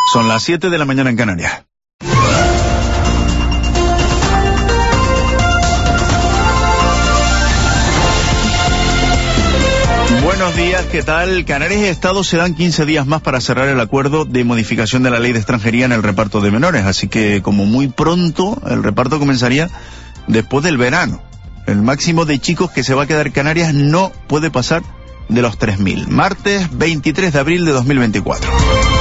Son las 7 de la mañana en Canarias. Buenos días, ¿qué tal? Canarias y Estado se dan 15 días más para cerrar el acuerdo de modificación de la ley de extranjería en el reparto de menores, así que como muy pronto el reparto comenzaría después del verano. El máximo de chicos que se va a quedar en Canarias no puede pasar de los 3.000. Martes 23 de abril de 2024.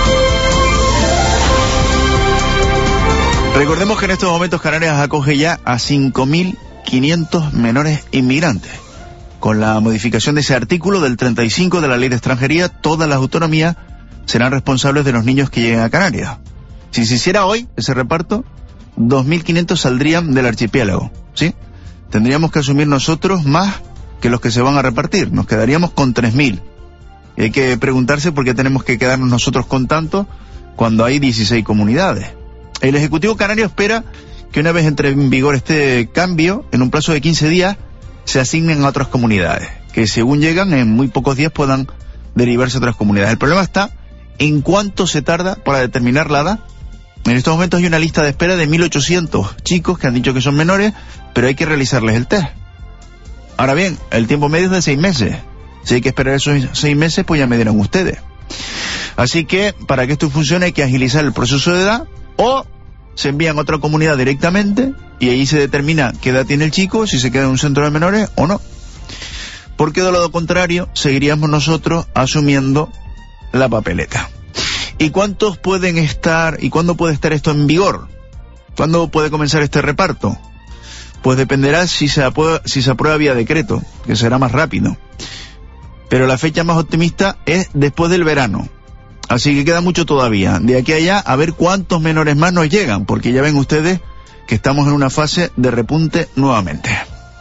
Recordemos que en estos momentos Canarias acoge ya a 5.500 menores inmigrantes. Con la modificación de ese artículo del 35 de la Ley de Extranjería, todas las autonomías serán responsables de los niños que lleguen a Canarias. Si se hiciera hoy ese reparto, 2.500 saldrían del archipiélago, ¿sí? Tendríamos que asumir nosotros más que los que se van a repartir. Nos quedaríamos con 3.000. Y hay que preguntarse por qué tenemos que quedarnos nosotros con tanto cuando hay 16 comunidades. El Ejecutivo Canario espera que una vez entre en vigor este cambio, en un plazo de 15 días, se asignen a otras comunidades, que según llegan en muy pocos días puedan derivarse a otras comunidades. El problema está en cuánto se tarda para determinar la edad. En estos momentos hay una lista de espera de 1.800 chicos que han dicho que son menores, pero hay que realizarles el test. Ahora bien, el tiempo medio es de 6 meses. Si hay que esperar esos 6 meses, pues ya me dirán ustedes. Así que, para que esto funcione, hay que agilizar el proceso de edad, o se envían a otra comunidad directamente y ahí se determina qué edad tiene el chico, si se queda en un centro de menores o no. Porque de lo contrario, seguiríamos nosotros asumiendo la papeleta. ¿Y cuántos pueden estar, y cuándo puede estar esto en vigor? ¿Cuándo puede comenzar este reparto? Pues dependerá si se aprueba vía decreto, que será más rápido. Pero la fecha más optimista es después del verano. Así que queda mucho todavía. De aquí a allá, a ver cuántos menores más nos llegan, porque ya ven ustedes que estamos en una fase de repunte nuevamente.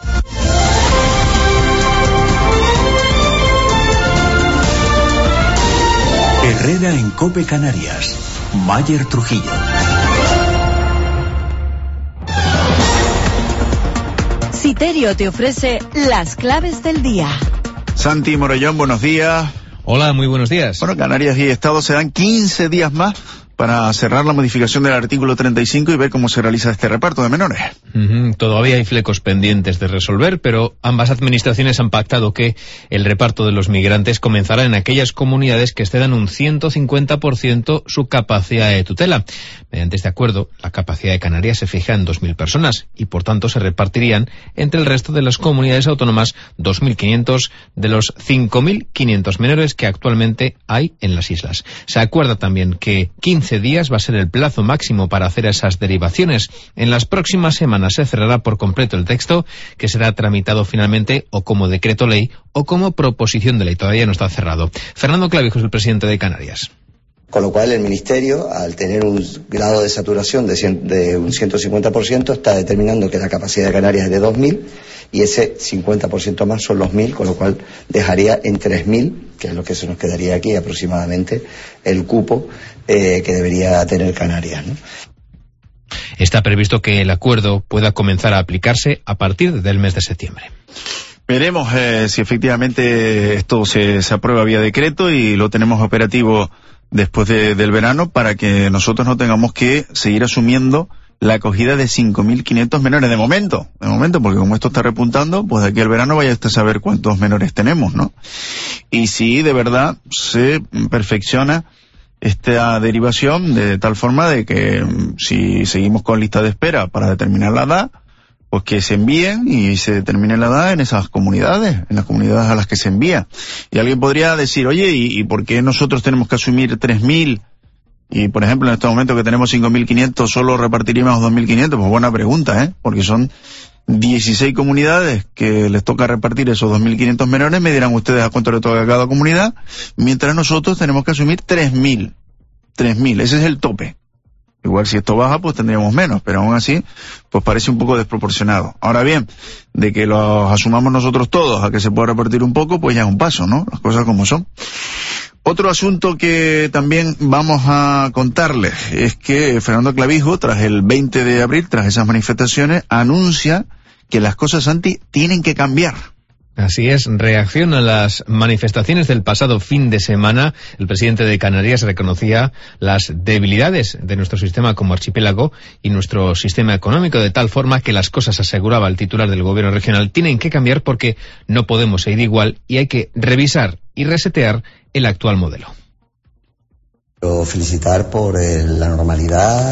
Herrera en COPE Canarias. Mayer Trujillo. Citerio te ofrece las claves del día. Santi Morellón, buenos días. Hola, muy buenos días. Bueno, Canarias y Estado se dan 15 días más para cerrar la modificación del artículo 35 y ver cómo se realiza este reparto de menores. Todavía hay flecos pendientes de resolver, pero ambas administraciones han pactado que el reparto de los migrantes comenzará en aquellas comunidades que excedan un 150% su capacidad de tutela. Mediante este acuerdo, la capacidad de Canarias se fija en 2.000 personas y, por tanto, se repartirían entre el resto de las comunidades autónomas 2.500 de los 5.500 menores que actualmente hay en las islas. Se acuerda también que 15 días va a ser el plazo máximo para hacer esas derivaciones. En las próximas semanas se cerrará por completo el texto, que será tramitado finalmente o como decreto ley o como proposición de ley. Todavía no está cerrado. Fernando Clavijo es el presidente de Canarias. Con lo cual el Ministerio, al tener un grado de saturación de un 150%, está determinando que la capacidad de Canarias es de 2.000 y ese 50% más son los 1.000, con lo cual dejaría en 3.000, que es lo que se nos quedaría aquí aproximadamente, el cupo que debería tener Canarias, ¿no? Está previsto que el acuerdo pueda comenzar a aplicarse a partir del mes de septiembre. Veremos si efectivamente esto se aprueba vía decreto y lo tenemos operativo después del verano para que nosotros no tengamos que seguir asumiendo la acogida de 5.500 menores de momento, porque como esto está repuntando, pues de aquí al verano vaya usted a saber cuántos menores tenemos, ¿no? Y si de verdad se perfecciona esta derivación de tal forma de que si seguimos con lista de espera para determinar la edad, pues que se envíen y se determine la edad en esas comunidades, en las comunidades a las que se envía. Y alguien podría decir, oye, ¿y por qué nosotros tenemos que asumir 3.000? Y, por ejemplo, en este momento que tenemos 5.500, solo repartiríamos 2.500. Pues buena pregunta, porque son 16 comunidades que les toca repartir esos 2.500 menores. Me dirán ustedes a cuánto le toca a cada comunidad, mientras nosotros tenemos que asumir 3.000. 3.000, ese es el tope. Igual si esto baja, pues tendríamos menos, pero aún así, pues parece un poco desproporcionado. Ahora bien, de que los asumamos nosotros todos a que se pueda repartir un poco, pues ya es un paso, ¿no? Las cosas como son. Otro asunto que también vamos a contarles es que Fernando Clavijo, tras el 20 de abril, tras esas manifestaciones, anuncia que las cosas, Santi, tienen que cambiar. Así es, reacción a las manifestaciones del pasado fin de semana. El presidente de Canarias reconocía las debilidades de nuestro sistema como archipiélago y nuestro sistema económico, de tal forma que las cosas, aseguraba el titular del gobierno regional, tienen que cambiar porque no podemos seguir igual y hay que revisar y resetear el actual modelo. Felicitar por la normalidad,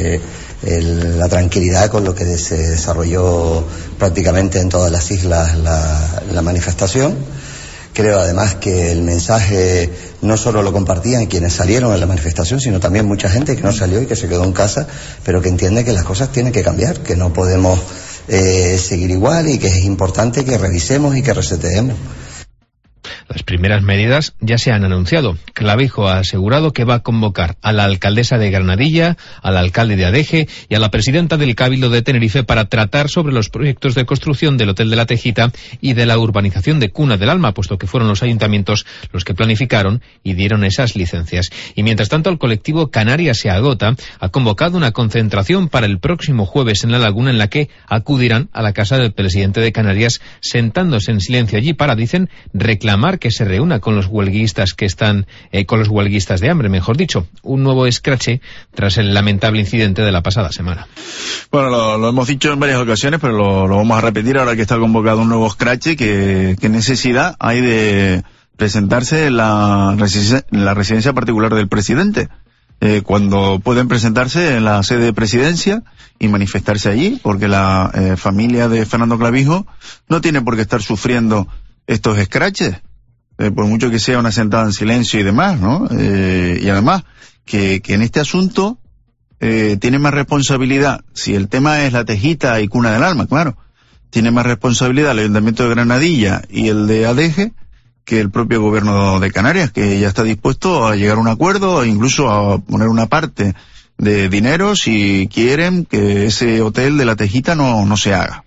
la tranquilidad con lo que se desarrolló prácticamente en todas las islas la manifestación. Creo además que el mensaje no solo lo compartían quienes salieron a la manifestación, sino también mucha gente que no salió y que se quedó en casa, pero que entiende que las cosas tienen que cambiar, que no podemos seguir igual y que es importante que revisemos y que reseteemos. Las primeras medidas ya se han anunciado. Clavijo ha asegurado que va a convocar a la alcaldesa de Granadilla, al alcalde de Adeje y a la presidenta del Cabildo de Tenerife para tratar sobre los proyectos de construcción del Hotel de la Tejita y de la urbanización de Cuna del Alma, puesto que fueron los ayuntamientos los que planificaron y dieron esas licencias. Y mientras tanto, el colectivo Canarias se agota ha convocado una concentración para el próximo jueves en La Laguna, en la que acudirán a la casa del presidente de Canarias, sentándose en silencio allí para, dicen, reclamar que se reúna con los huelguistas que están, con los huelguistas de hambre, mejor dicho, un nuevo escrache tras el lamentable incidente de la pasada semana. Bueno, lo hemos dicho en varias ocasiones, pero lo vamos a repetir ahora que está convocado un nuevo escrache. ¿Qué necesidad hay de presentarse en la residencia particular del presidente? Cuando pueden presentarse en la sede de presidencia y manifestarse allí, porque la familia de Fernando Clavijo no tiene por qué estar sufriendo estos escraches, por mucho que sea una sentada en silencio y demás, ¿no? Y además, que en este asunto tiene más responsabilidad, si el tema es la Tejita y Cuna del Alma, claro, tiene más responsabilidad el Ayuntamiento de Granadilla y el de Adeje que el propio gobierno de Canarias, que ya está dispuesto a llegar a un acuerdo e incluso a poner una parte de dinero si quieren que ese hotel de la Tejita no se haga.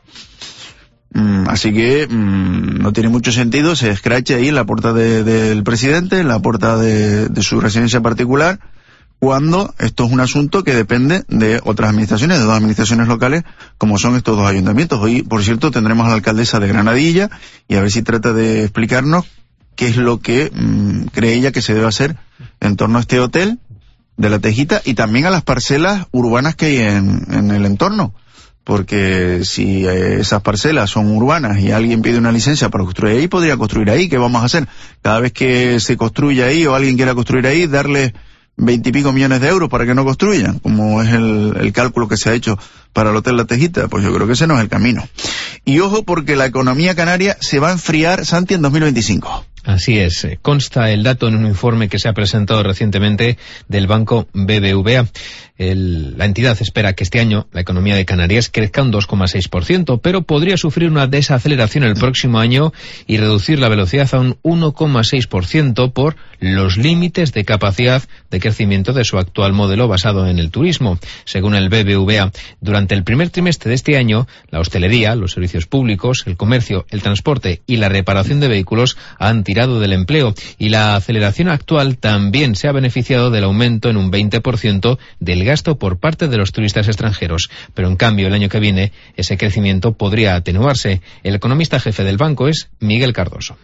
Así que no tiene mucho sentido ese escrache ahí en la puerta del presidente, en la puerta de su residencia particular, cuando esto es un asunto que depende de otras administraciones, de dos administraciones locales, como son estos dos ayuntamientos. Hoy, por cierto, tendremos a la alcaldesa de Granadilla y a ver si trata de explicarnos qué es lo que cree ella que se debe hacer en torno a este hotel de la Tejita y también a las parcelas urbanas que hay en el entorno. Porque si esas parcelas son urbanas y alguien pide una licencia para construir ahí, podría construir ahí. ¿Qué vamos a hacer? Cada vez que se construya ahí o alguien quiera construir ahí, darle 20 y pico millones de euros para que no construyan, como es el cálculo que se ha hecho para el Hotel La Tejita. Pues yo creo que ese no es el camino. Y ojo, porque la economía canaria se va a enfriar, Santi, en 2025. Así es, consta el dato en un informe que se ha presentado recientemente del banco BBVA. La entidad espera que este año la economía de Canarias crezca un 2,6%, pero podría sufrir una desaceleración el próximo año y reducir la velocidad a un 1,6% por los límites de capacidad de crecimiento de su actual modelo basado en el turismo. Según el BBVA, durante el primer trimestre de este año, la hostelería, los servicios públicos, el comercio, el transporte y la reparación de vehículos han tirado del empleo, y la aceleración actual también se ha beneficiado del aumento en un 20% del gasto por parte de los turistas extranjeros. Pero en cambio, el año que viene, ese crecimiento podría atenuarse. El economista jefe del banco es Miguel Cardoso.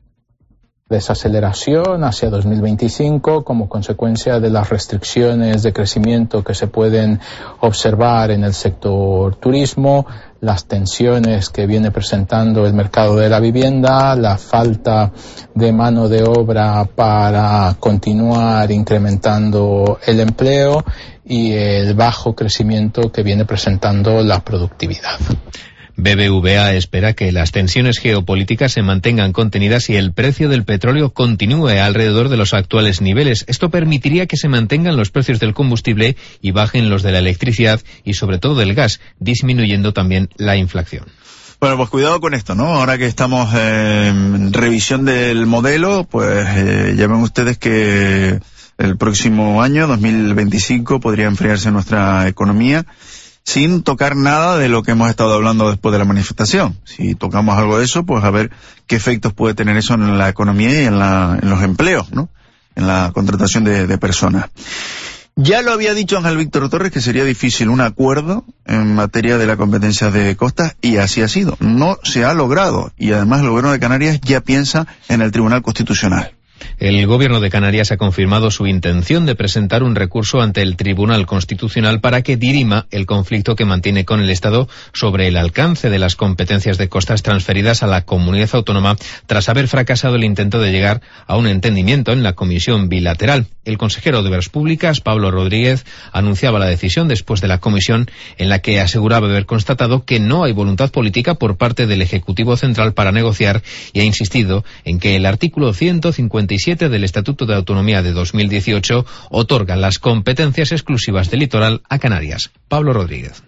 Desaceleración hacia 2025 como consecuencia de las restricciones de crecimiento que se pueden observar en el sector turismo, las tensiones que viene presentando el mercado de la vivienda, la falta de mano de obra para continuar incrementando el empleo y el bajo crecimiento que viene presentando la productividad. BBVA espera que las tensiones geopolíticas se mantengan contenidas y el precio del petróleo continúe alrededor de los actuales niveles. Esto permitiría que se mantengan los precios del combustible y bajen los de la electricidad y sobre todo del gas, disminuyendo también la inflación. Bueno, pues cuidado con esto, ¿no? Ahora que estamos en revisión del modelo, pues ya ven ustedes que el próximo año, 2025, podría enfriarse nuestra economía, sin tocar nada de lo que hemos estado hablando después de la manifestación. Si tocamos algo de eso, pues a ver qué efectos puede tener eso en la economía y en los empleos, ¿no? En la contratación de personas. Ya lo había dicho Ángel Víctor Torres que sería difícil un acuerdo en materia de la competencia de costas, y así ha sido. No se ha logrado, y además el Gobierno de Canarias ya piensa en el Tribunal Constitucional. El Gobierno de Canarias ha confirmado su intención de presentar un recurso ante el Tribunal Constitucional para que dirima el conflicto que mantiene con el Estado sobre el alcance de las competencias de costas transferidas a la comunidad autónoma tras haber fracasado el intento de llegar a un entendimiento en la comisión bilateral. El consejero de Obras Públicas, Pablo Rodríguez, anunciaba la decisión después de la comisión en la que aseguraba haber constatado que no hay voluntad política por parte del Ejecutivo Central para negociar, y ha insistido en que el artículo 157 del Estatuto de Autonomía de 2018 otorga las competencias exclusivas del litoral a Canarias. Pablo Rodríguez.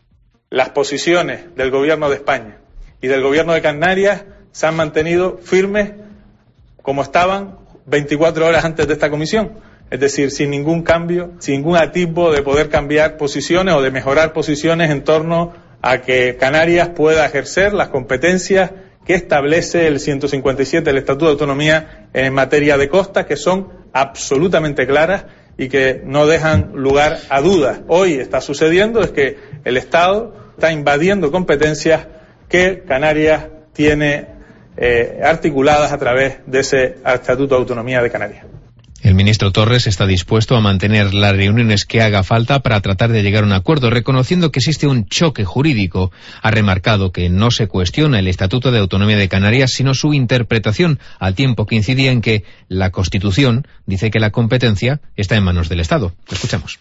Las posiciones del Gobierno de España y del Gobierno de Canarias se han mantenido firmes como estaban 24 horas antes de esta comisión. Es decir, sin ningún cambio, sin ningún atisbo de poder cambiar posiciones o de mejorar posiciones en torno a que Canarias pueda ejercer las competencias que establece el 157 del Estatuto de Autonomía en materia de costas, que son absolutamente claras y que no dejan lugar a dudas. Hoy está sucediendo es que el Estado está invadiendo competencias que Canarias tiene articuladas a través de ese Estatuto de Autonomía de Canarias. El ministro Torres está dispuesto a mantener las reuniones que haga falta para tratar de llegar a un acuerdo, reconociendo que existe un choque jurídico. Ha remarcado que no se cuestiona el Estatuto de Autonomía de Canarias, sino su interpretación, al tiempo que incidía en que la Constitución dice que la competencia está en manos del Estado. Lo escuchamos.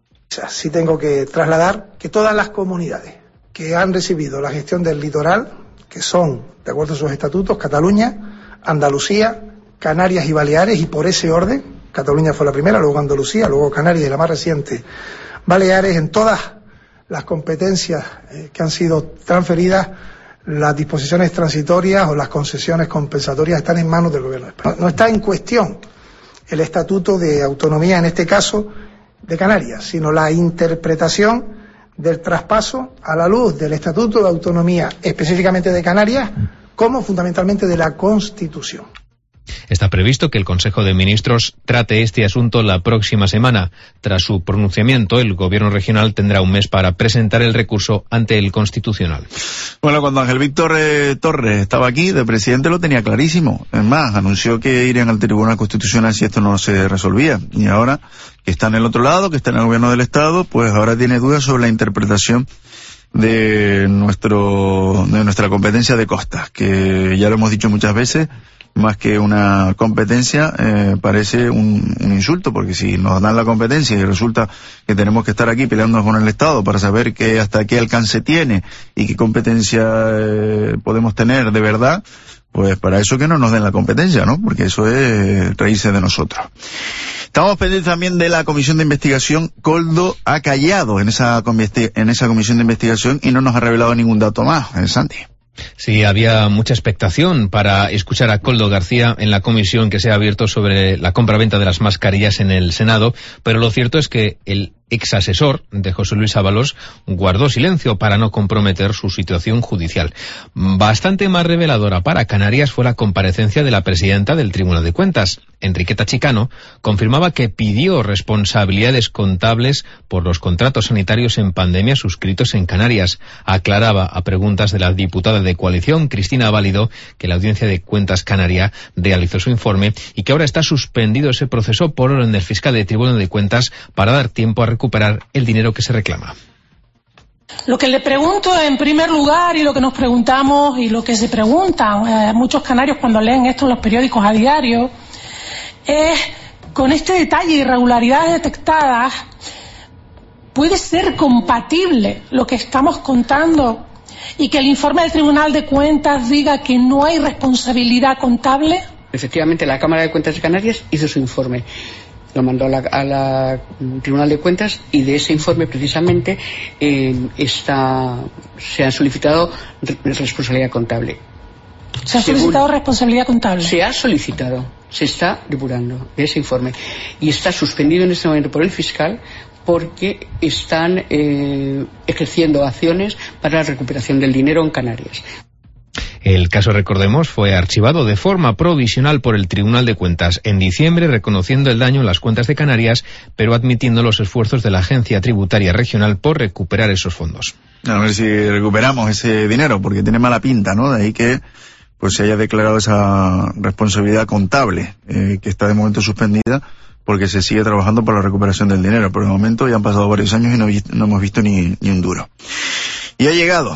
Sí tengo que trasladar que todas las comunidades que han recibido la gestión del litoral, que son, de acuerdo a sus estatutos, Cataluña, Andalucía, Canarias y Baleares, y por ese orden, Cataluña fue la primera, luego Andalucía, luego Canarias y la más reciente, Baleares, en todas las competencias que han sido transferidas, las disposiciones transitorias o las concesiones compensatorias están en manos del Gobierno de España. No está en cuestión el Estatuto de Autonomía, en este caso, de Canarias, sino la interpretación del traspaso a la luz del Estatuto de Autonomía, específicamente de Canarias, como fundamentalmente de la Constitución. Está previsto que el Consejo de Ministros trate este asunto la próxima semana. Tras su pronunciamiento, el Gobierno regional tendrá un mes para presentar el recurso ante el Constitucional. Bueno, cuando Ángel Víctor Torres estaba aquí, de presidente, lo tenía clarísimo. Es más, anunció que irían al Tribunal Constitucional si esto no se resolvía. Y ahora que está en el otro lado, que está en el Gobierno del Estado, pues ahora tiene dudas sobre la interpretación de nuestra competencia de costas, que ya lo hemos dicho muchas veces, más que una competencia, parece un insulto, porque si nos dan la competencia y resulta que tenemos que estar aquí peleándonos con el Estado para saber hasta qué alcance tiene y qué competencia podemos tener de verdad, pues para eso que no nos den la competencia, ¿no? Porque eso es reírse de nosotros. Estamos pendientes también de la comisión de investigación. Koldo ha callado en esa comisión de investigación y no nos ha revelado ningún dato más, Santi. Sí, había mucha expectación para escuchar a Koldo García en la comisión que se ha abierto sobre la compraventa de las mascarillas en el Senado, pero lo cierto es que el exasesor de José Luis Ábalos guardó silencio para no comprometer su situación judicial. Bastante más reveladora para Canarias fue la comparecencia de la presidenta del Tribunal de Cuentas. Enriqueta Chicano confirmaba que pidió responsabilidades contables por los contratos sanitarios en pandemia suscritos en Canarias. Aclaraba a preguntas de la diputada de coalición, Cristina Válido, que la Audiencia de Cuentas Canaria realizó su informe y que ahora está suspendido ese proceso por orden del fiscal del Tribunal de Cuentas para dar tiempo a recuperar el dinero que se reclama. Lo que le pregunto en primer lugar, y lo que nos preguntamos y lo que se preguntan muchos canarios cuando leen esto en los periódicos a diario, es, con este detalle de irregularidades detectadas, ¿puede ser compatible lo que estamos contando y que el informe del Tribunal de Cuentas diga que no hay responsabilidad contable? Efectivamente, la Cámara de Cuentas de Canarias hizo su informe. Lo mandó a la Tribunal de Cuentas y de ese informe precisamente se ha solicitado responsabilidad contable. ¿Se ha solicitado responsabilidad contable? Se ha solicitado, se está depurando de ese informe y está suspendido en este momento por el fiscal porque están ejerciendo acciones para la recuperación del dinero en Canarias. El caso, recordemos, fue archivado de forma provisional por el Tribunal de Cuentas en diciembre, reconociendo el daño en las cuentas de Canarias, pero admitiendo los esfuerzos de la Agencia Tributaria Regional por recuperar esos fondos. A ver si recuperamos ese dinero, porque tiene mala pinta, ¿no? De ahí que pues se haya declarado esa responsabilidad contable, que está de momento suspendida, porque se sigue trabajando por la recuperación del dinero. Por el momento ya han pasado varios años y no hemos visto ni un duro. Y ha llegado,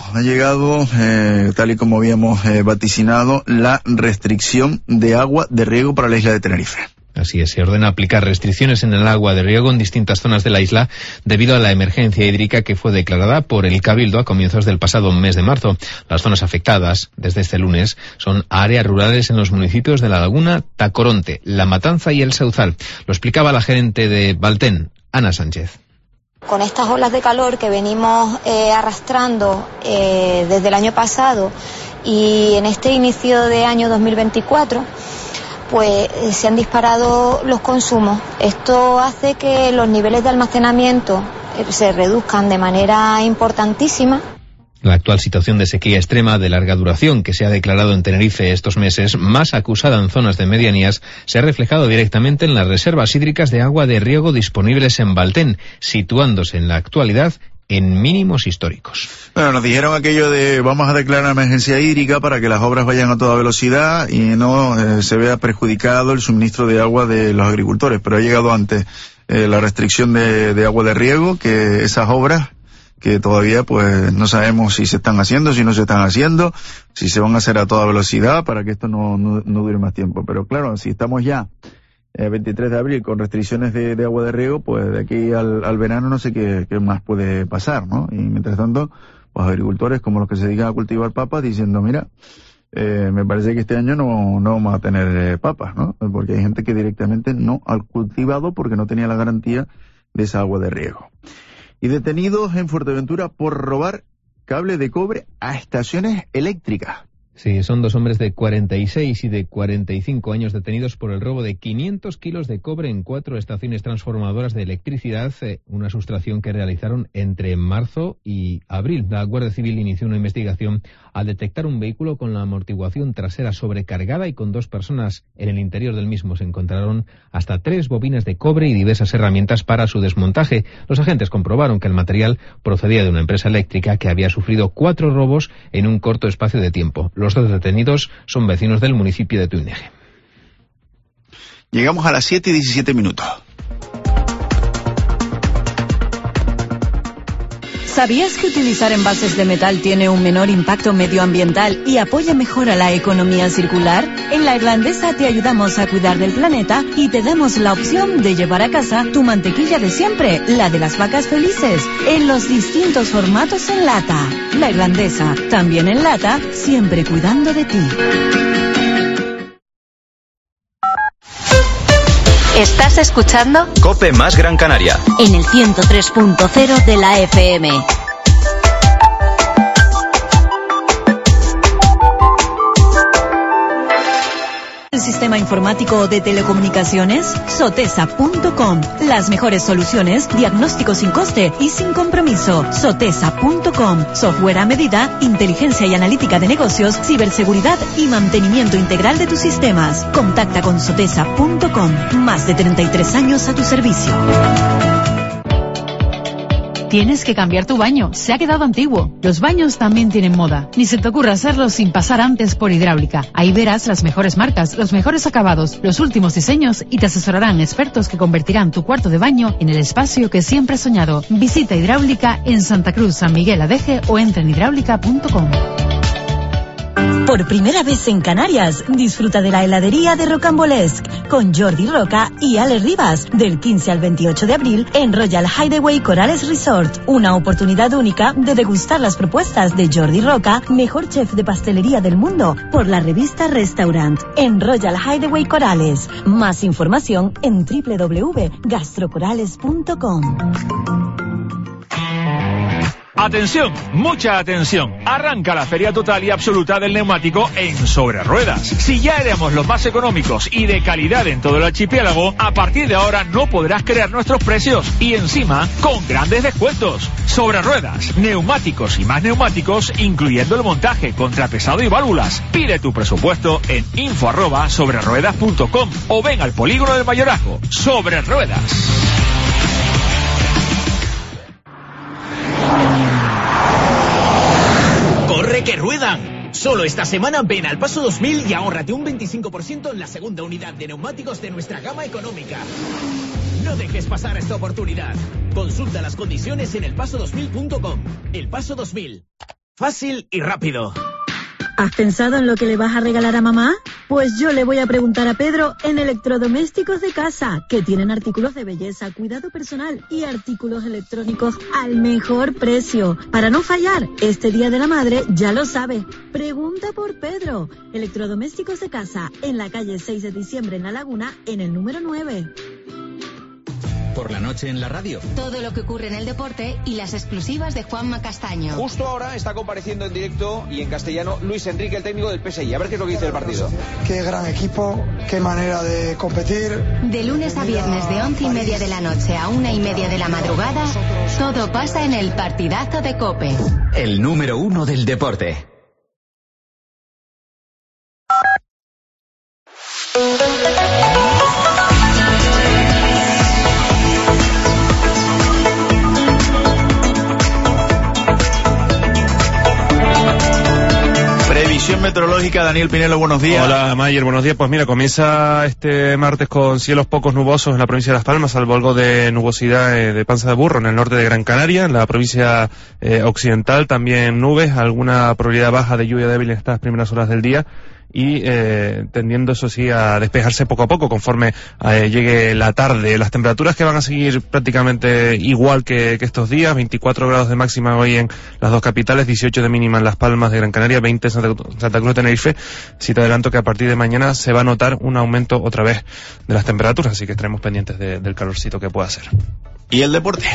tal y como habíamos vaticinado, la restricción de agua de riego para la isla de Tenerife. Así es, se ordena aplicar restricciones en el agua de riego en distintas zonas de la isla debido a la emergencia hídrica que fue declarada por el Cabildo a comienzos del pasado mes de marzo. Las zonas afectadas desde este lunes son áreas rurales en los municipios de La Laguna, Tacoronte, La Matanza y El Sauzal. Lo explicaba la gerente de Valten, Ana Sánchez. Con estas olas de calor que venimos arrastrando desde el año pasado y en este inicio de año 2024, pues se han disparado los consumos. Esto hace que los niveles de almacenamiento se reduzcan de manera importantísima. La actual situación de sequía extrema de larga duración que se ha declarado en Tenerife estos meses, más acusada en zonas de medianías, se ha reflejado directamente en las reservas hídricas de agua de riego disponibles en Valten, situándose en la actualidad en mínimos históricos. Bueno, nos dijeron aquello de vamos a declarar emergencia hídrica para que las obras vayan a toda velocidad y no se vea perjudicado el suministro de agua de los agricultores, pero ha llegado antes la restricción de agua de riego que esas obras que todavía pues no sabemos si se están haciendo, si no se están haciendo, si se van a hacer a toda velocidad para que esto no dure más tiempo. Pero claro, si estamos ya 23 de abril con restricciones de agua de riego, pues de aquí al verano no sé qué más puede pasar, ¿no? Y mientras tanto, los agricultores como los que se dedican a cultivar papas diciendo, mira, me parece que este año no vamos a tener papas, ¿no? Porque hay gente que directamente no ha cultivado porque no tenía la garantía de esa agua de riego. Y detenidos en Fuerteventura por robar cable de cobre a estaciones eléctricas. Sí, son dos hombres de 46 y de 45 años detenidos por el robo de 500 kilos de cobre en 4 estaciones transformadoras de electricidad, una sustracción que realizaron entre marzo y abril. La Guardia Civil inició una investigación al detectar un vehículo con la amortiguación trasera sobrecargada y con 2 personas en el interior del mismo. Se encontraron hasta 3 bobinas de cobre y diversas herramientas para su desmontaje. Los agentes comprobaron que el material procedía de una empresa eléctrica que había sufrido 4 robos en un corto espacio de tiempo. Los 2 detenidos son vecinos del municipio de Tuineje. Llegamos a las 7:17. ¿Sabías que utilizar envases de metal tiene un menor impacto medioambiental y apoya mejor a la economía circular? En La Irlandesa te ayudamos a cuidar del planeta y te damos la opción de llevar a casa tu mantequilla de siempre, la de las vacas felices, en los distintos formatos en lata. La Irlandesa, también en lata, siempre cuidando de ti. ¿Estás escuchando? COPE más Gran Canaria. En el 103.0 de la FM. ¿El sistema informático de telecomunicaciones? Sotesa.com. Las mejores soluciones, diagnóstico sin coste y sin compromiso. Sotesa.com. Software a medida, inteligencia y analítica de negocios, ciberseguridad y mantenimiento integral de tus sistemas. Contacta con Sotesa.com. Más de 33 años a tu servicio. Tienes que cambiar tu baño, se ha quedado antiguo. Los baños también tienen moda. Ni se te ocurra hacerlo sin pasar antes por Hidráulica. Ahí verás las mejores marcas, los mejores acabados, los últimos diseños y te asesorarán expertos que convertirán tu cuarto de baño en el espacio que siempre has soñado. Visita Hidráulica en Santa Cruz, San Miguel Adeje o entra en hidráulica.com. Por primera vez en Canarias, disfruta de la heladería de Rocambolesque con Jordi Roca y Ale Rivas del 15 al 28 de abril en Royal Hideaway Corales Resort. Una oportunidad única de degustar las propuestas de Jordi Roca, mejor chef de pastelería del mundo, por la revista Restaurant en Royal Hideaway Corales. Más información en www.gastrocorales.com. Atención, mucha atención. Arranca la feria total y absoluta del neumático en Sobre Ruedas. Si ya éramos los más económicos y de calidad en todo el archipiélago, a partir de ahora no podrás creer nuestros precios y encima con grandes descuentos. Sobre Ruedas, neumáticos y más neumáticos, incluyendo el montaje, contrapesado y válvulas. Pide tu presupuesto en info@sobreruedas.com o ven al polígono del Mayorazgo. Sobre Ruedas. ¡Corre que ruedan! Solo esta semana ven al Paso 2000 y ahórrate un 25% en la segunda unidad de neumáticos de nuestra gama económica. No dejes pasar esta oportunidad. Consulta las condiciones en elpaso2000.com. El Paso 2000. Fácil y rápido. ¿Has pensado en lo que le vas a regalar a mamá? Pues yo le voy a preguntar a Pedro en Electrodomésticos de Casa, que tienen artículos de belleza, cuidado personal y artículos electrónicos al mejor precio. Para no fallar, este Día de la Madre ya lo sabe. Pregunta por Pedro. Electrodomésticos de Casa, en la calle 6 de diciembre en La Laguna, en el número 9. Por la noche en la radio. Todo lo que ocurre en el deporte y las exclusivas de Juanma Castaño. Justo ahora está compareciendo en directo y en castellano Luis Enrique, el técnico del PSG. A ver qué es lo que dice el partido. Qué gran equipo, qué manera de competir. De lunes a viernes de 11:30 de la noche a 1:30 de la madrugada, todo pasa en el partidazo de COPE. El número 1 del deporte. Previsión meteorológica, Daniel Pinelo, buenos días. Hola, Mayer, buenos días. Pues mira, comienza este martes con cielos pocos nubosos en la provincia de Las Palmas, salvo algo de nubosidad de panza de burro en el norte de Gran Canaria. En la provincia occidental también nubes, alguna probabilidad baja de lluvia débil en estas primeras horas del día. Y tendiendo, eso sí, a despejarse poco a poco conforme llegue la tarde. Las temperaturas que van a seguir prácticamente igual que estos días, 24 grados de máxima hoy en las dos capitales, 18 de mínima en Las Palmas de Gran Canaria, 20 en Santa Cruz de Tenerife. Si te adelanto que a partir de mañana se va a notar un aumento otra vez de las temperaturas, así que estaremos pendientes del calorcito que pueda ser. ¿Y el deporte?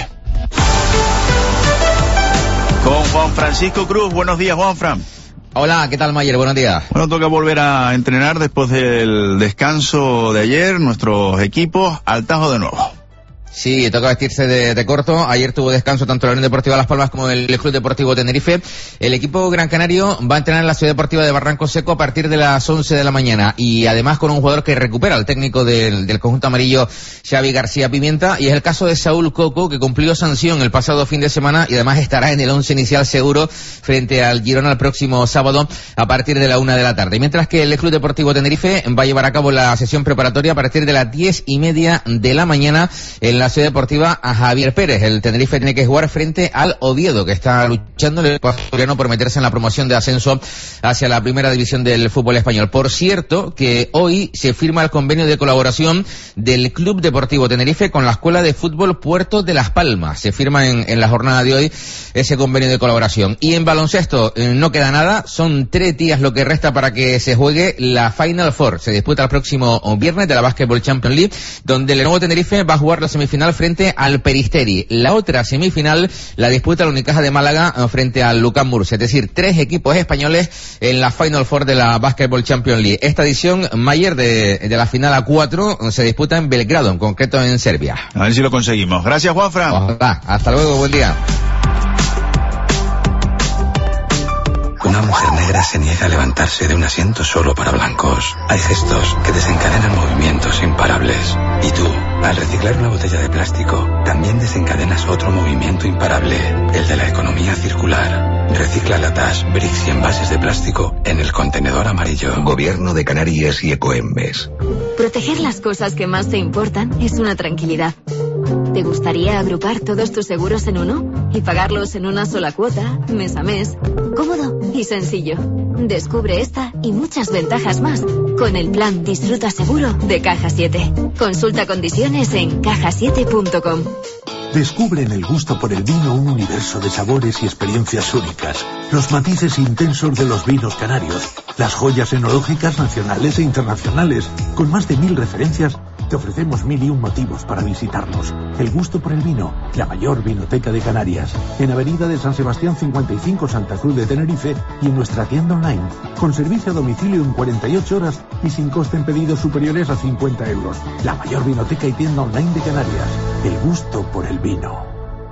Con Juan Francisco Cruz. Buenos días, Juanfran. Hola, ¿qué tal, Mayer? Buenos días. Bueno, toca volver a entrenar después del descanso de ayer, nuestros equipos al tajo de nuevo. Sí, toca vestirse de corto. Ayer tuvo descanso tanto la Unión Deportiva Las Palmas como el Club Deportivo Tenerife. El equipo gran canario va a entrenar en la Ciudad Deportiva de Barranco Seco a partir de las 11 de la mañana. Y además con un jugador que recupera al técnico del conjunto amarillo, Xavi García Pimienta. Y es el caso de Saúl Coco, que cumplió sanción el pasado fin de semana y además estará en el 11 inicial seguro frente al Girona el próximo sábado a partir de la 1 de la tarde. Mientras que el Club Deportivo Tenerife va a llevar a cabo la sesión preparatoria a partir de las 10:30 de la mañana en la Ciudad Deportiva a Javier Pérez. El Tenerife tiene que jugar frente al Oviedo, que está luchando el ecuatoriano por meterse en la promoción de ascenso hacia la primera división del fútbol español. Por cierto, que hoy se firma el convenio de colaboración del Club Deportivo Tenerife con la Escuela de Fútbol Puerto de Las Palmas. Se firma en la jornada de hoy ese convenio de colaboración. Y en baloncesto no queda nada, son 3 días lo que resta para que se juegue la Final Four. Se disputa el próximo viernes de la Basketball Champions League, donde el Lenovo Tenerife va a jugar la semifinal frente al Peristeri. La otra semifinal la disputa la Unicaja de Málaga frente al Lucán Murcia. Es decir, 3 equipos españoles en la Final Four de la Basketball Champions League. Esta edición, Mayer, de la final a 4 se disputa en Belgrado, en concreto en Serbia. A ver si lo conseguimos. Gracias, Juanfran. Ojalá. Hasta luego, buen día. Una mujer negra se niega a levantarse de un asiento solo para blancos. Hay gestos que desencadenan movimientos imparables. Y tú, al reciclar una botella de plástico, también desencadenas otro movimiento imparable, el de la economía circular. Recicla latas, bricks y envases de plástico en el contenedor amarillo. Gobierno de Canarias y Ecoembes. Proteger las cosas que más te importan es una tranquilidad. ¿Te gustaría agrupar todos tus seguros en uno y pagarlos en una sola cuota, mes a mes? Cómodo y sencillo. Descubre esta y muchas ventajas más con el plan Disfruta Seguro de Caja 7. Consulta condiciones en cajasiete.com. Descubre en el gusto por el vino un universo de sabores y experiencias únicas. Los matices intensos de los vinos canarios. Las joyas enológicas nacionales e internacionales, con más de 1000 referencias te ofrecemos 1001 motivos para visitarnos. El gusto por el vino, la mayor vinoteca de Canarias. En Avenida de San Sebastián 55, Santa Cruz de Tenerife, y en nuestra tienda online, con servicio a domicilio en 48 horas y sin coste en pedidos superiores a 50 euros. La mayor vinoteca y tienda online de Canarias. El gusto por el vino.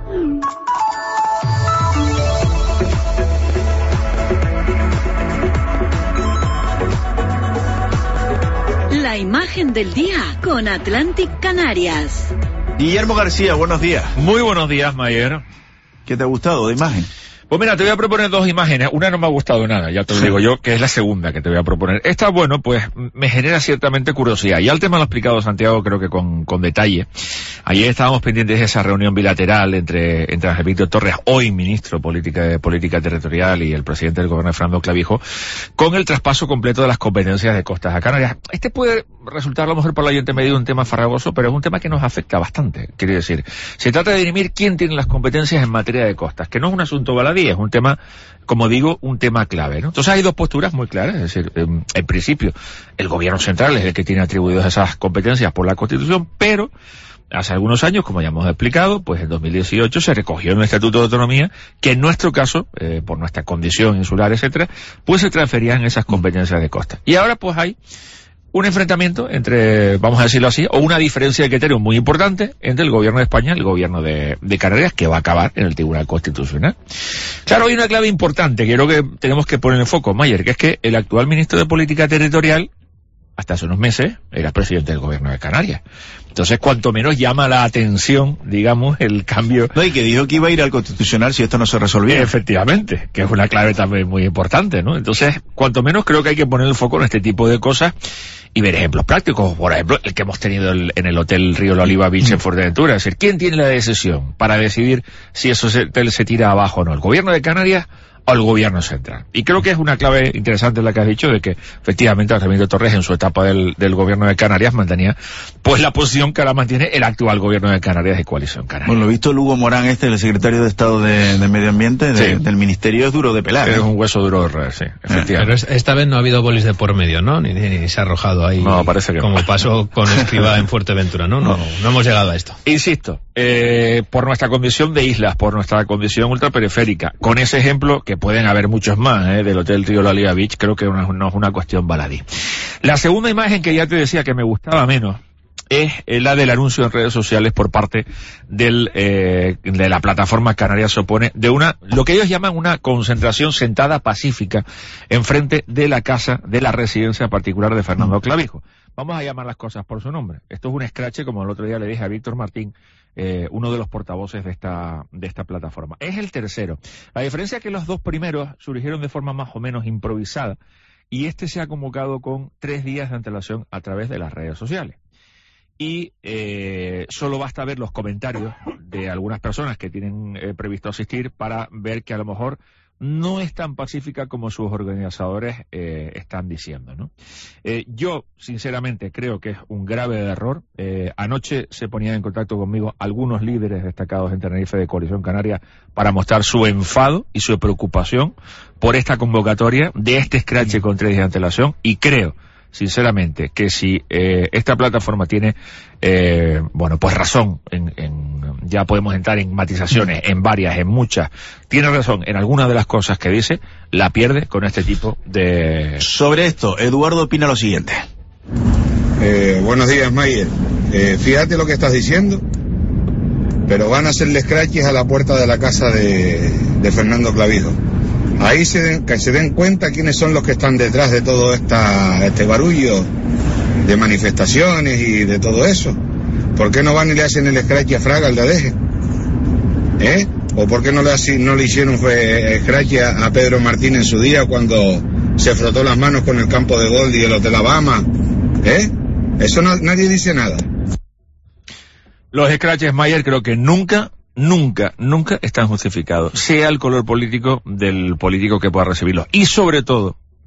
La imagen del día con Atlantic Canarias. Guillermo García, buenos días. Muy buenos días, Mayer. ¿Qué te ha gustado de imagen? Pues mira, te voy a proponer dos imágenes. Una no me ha gustado nada, ya te lo digo yo, que es la segunda que te voy a proponer. Esta, bueno, pues me genera ciertamente curiosidad. Ya el tema lo ha explicado Santiago, creo que con detalle. Ayer estábamos pendientes de esa reunión bilateral entre Ángel Víctor Torres, hoy ministro de Política Territorial, y el presidente del gobierno, Fernando Clavijo, con el traspaso completo de las competencias de costas a Canarias. Este puede resultar a lo mejor por la oyente medio un tema farragoso, pero es un tema que nos afecta bastante. Quiere decir, se trata de dirimir quién tiene las competencias en materia de costas, que no es un asunto baladí, es un tema, como digo, un tema clave, ¿no? Entonces hay dos posturas muy claras, es decir, en principio, el gobierno central es el que tiene atribuidas esas competencias por la Constitución, pero hace algunos años, como ya hemos explicado, pues en 2018 se recogió en el Estatuto de Autonomía que en nuestro caso, por nuestra condición insular, etcétera, pues se transferían esas competencias de costa. Y ahora pues hay un enfrentamiento entre, vamos a decirlo así, o una diferencia de criterio muy importante entre el gobierno de España y el gobierno de Canarias, que va a acabar en el Tribunal Constitucional. Claro, hay una clave importante que creo que tenemos que poner en foco, Mayer, que es que el actual ministro de Política Territorial, hasta hace unos meses, era presidente del gobierno de Canarias. Entonces, cuanto menos llama la atención, digamos, el cambio. No, y que dijo que iba a ir al Constitucional si esto no se resolvía. Efectivamente, que es una clave también muy importante, ¿no? Entonces, cuanto menos creo que hay que poner el foco en este tipo de cosas y ver ejemplos prácticos. Por ejemplo, el que hemos tenido en el Hotel Río La Oliva Beach en Fuerteventura. Es decir, ¿quién tiene la decisión para decidir si eso se tira abajo o no? ¿El gobierno de Canarias o el gobierno central? Y creo que es una clave interesante la que has dicho, de que efectivamente Ángel Víctor Torres en su etapa del gobierno de Canarias mantenía pues la posición que ahora mantiene el actual gobierno de Canarias y Coalición Canaria. Bueno, lo visto Lugo Morán, el secretario de Estado de Medio Ambiente del Ministerio, es duro de pelar. Es un hueso duro de roer, sí, efectivamente. Pero esta vez no ha habido bolis de por medio, ¿no? Ni se ha arrojado ahí. No, parece que como no. pasó con Escrivá en Fuerteventura, ¿no? No hemos llegado a esto. Insisto, por nuestra condición de islas, por nuestra condición ultraperiférica, con ese ejemplo, que pueden haber muchos más, del Hotel Río La Oliva Beach, creo que no es una cuestión baladí. La segunda imagen que ya te decía que me gustaba menos es la del anuncio en redes sociales por parte de la plataforma Canarias se opone, de lo que ellos llaman una concentración sentada pacífica enfrente de la casa de la residencia particular de Fernando Clavijo. Vamos a llamar las cosas por su nombre. Esto es un escrache, como el otro día le dije a Víctor Martín, uno de los portavoces de esta plataforma. Es el tercero. La diferencia es que los dos primeros surgieron de forma más o menos improvisada, y este se ha convocado con 3 días de antelación a través de las redes sociales. Y solo basta ver los comentarios de algunas personas que tienen previsto asistir para ver que a lo mejor no es tan pacífica como sus organizadores están diciendo, ¿no? Yo, sinceramente, creo que es un grave error. Anoche se ponían en contacto conmigo algunos líderes destacados en Tenerife de Coalición Canaria para mostrar su enfado y su preocupación por esta convocatoria de este escrache con 3 días de antelación, y creo, sinceramente, que si esta plataforma tiene pues razón ya podemos entrar en matizaciones, en varias, en muchas, tiene razón en algunas de las cosas que dice, la pierde con este tipo de... Sobre esto, Eduardo opina lo siguiente. Buenos días, Mayer. Fíjate lo que estás diciendo, pero van a hacerle scratches a la puerta de la casa de Fernando Clavijo. Ahí que se den cuenta quiénes son los que están detrás de todo este barullo de manifestaciones y de todo eso. ¿Por qué no van y le hacen el scratch a Fraga, al de Adeje? ¿O por qué no le hicieron scratch a Pedro Martín en su día cuando se frotó las manos con el campo de Gold y el Hotel Alabama? Eso nadie dice nada. Los scratches, Mayer, creo que nunca están justificados, sea el color político del político que pueda recibirlos. Y sobre todo,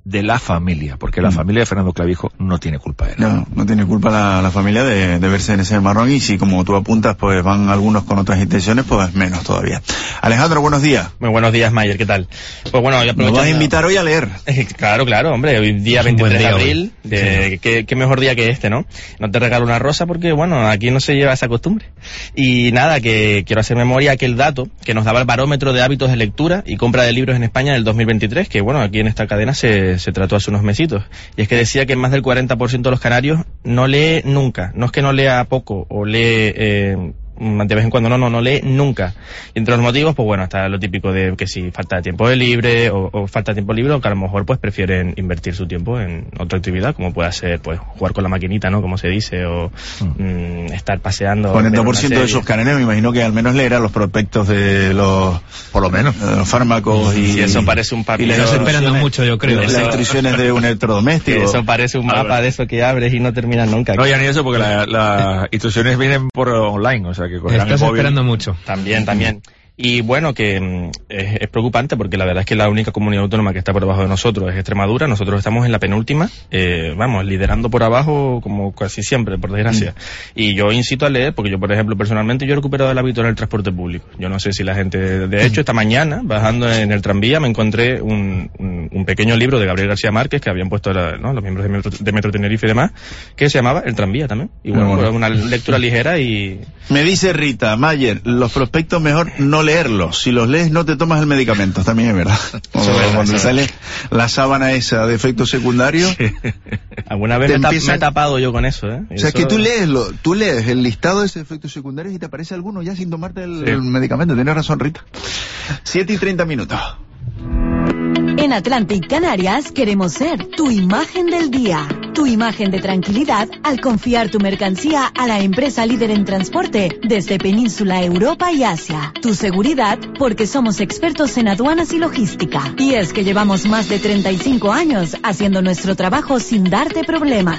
de la familia, porque la familia de Fernando Clavijo no tiene culpa de él. No tiene culpa la familia de verse en ese marrón, y si, como tú apuntas, pues van algunos con otras intenciones, pues menos todavía. Alejandro, buenos días. Muy buenos días, Mayer, ¿qué tal? Pues bueno, ya Nos vas a invitar hoy a leer. Claro, hombre, hoy día 23 de abril, qué mejor día que este, ¿no? No te regalo una rosa porque, bueno, aquí no se lleva esa costumbre. Y nada, que quiero hacer memoria aquel dato que nos daba el barómetro de hábitos de lectura y compra de libros en España del 2023, que bueno, aquí en esta cadena se trató hace unos mesitos, y es que decía que más del 40% de los canarios no lee nunca. No es que no lea poco o lee de vez en cuando, no lee nunca. Y entre los motivos, pues bueno, está lo típico de que si falta de tiempo libre o falta de tiempo libre, o que a lo mejor pues prefieren invertir su tiempo en otra actividad, como pueda ser pues jugar con la maquinita, ¿no? Como se dice, o estar paseando. 40% de esos canarios, me imagino que al menos leerán los prospectos de los, por lo menos, los fármacos y eso parece un papel. Y les esperando mucho, yo creo. Las instrucciones de un electrodoméstico. Eso parece un mapa de eso que abres y no terminas nunca. No, ya ni eso, porque las instrucciones vienen por online, o sea que estás esperando mucho. También. Y bueno, que es preocupante porque la verdad es que la única comunidad autónoma que está por debajo de nosotros es Extremadura. Nosotros estamos en la penúltima, liderando por abajo como casi siempre, por desgracia. Y yo incito a leer, porque yo, por ejemplo, personalmente, yo he recuperado el hábito en el transporte público. Yo no sé si la gente... De hecho, esta mañana, bajando en el tranvía, me encontré un pequeño libro de Gabriel García Márquez que habían puesto los miembros de Metro Tenerife y demás, que se llamaba El tranvía también. Y bueno, una lectura ligera y... Me dice Rita, Mayer, los prospectos mejor no leerlos. Si los lees no te tomas el medicamento, también es verdad. Cuando sale la sábana esa de efectos secundarios. Alguna vez me he tapado yo con eso, ¿eh? O sea, que tú lees el listado de esos efectos secundarios y te aparece alguno ya sin tomarte el medicamento. Tienes razón, Rita. 7:30 minutos. En Atlantic Canarias queremos ser tu imagen del día, tu imagen de tranquilidad al confiar tu mercancía a la empresa líder en transporte desde Península, Europa y Asia. Tu seguridad porque somos expertos en aduanas y logística. Y es que llevamos más de 35 años haciendo nuestro trabajo sin darte problemas.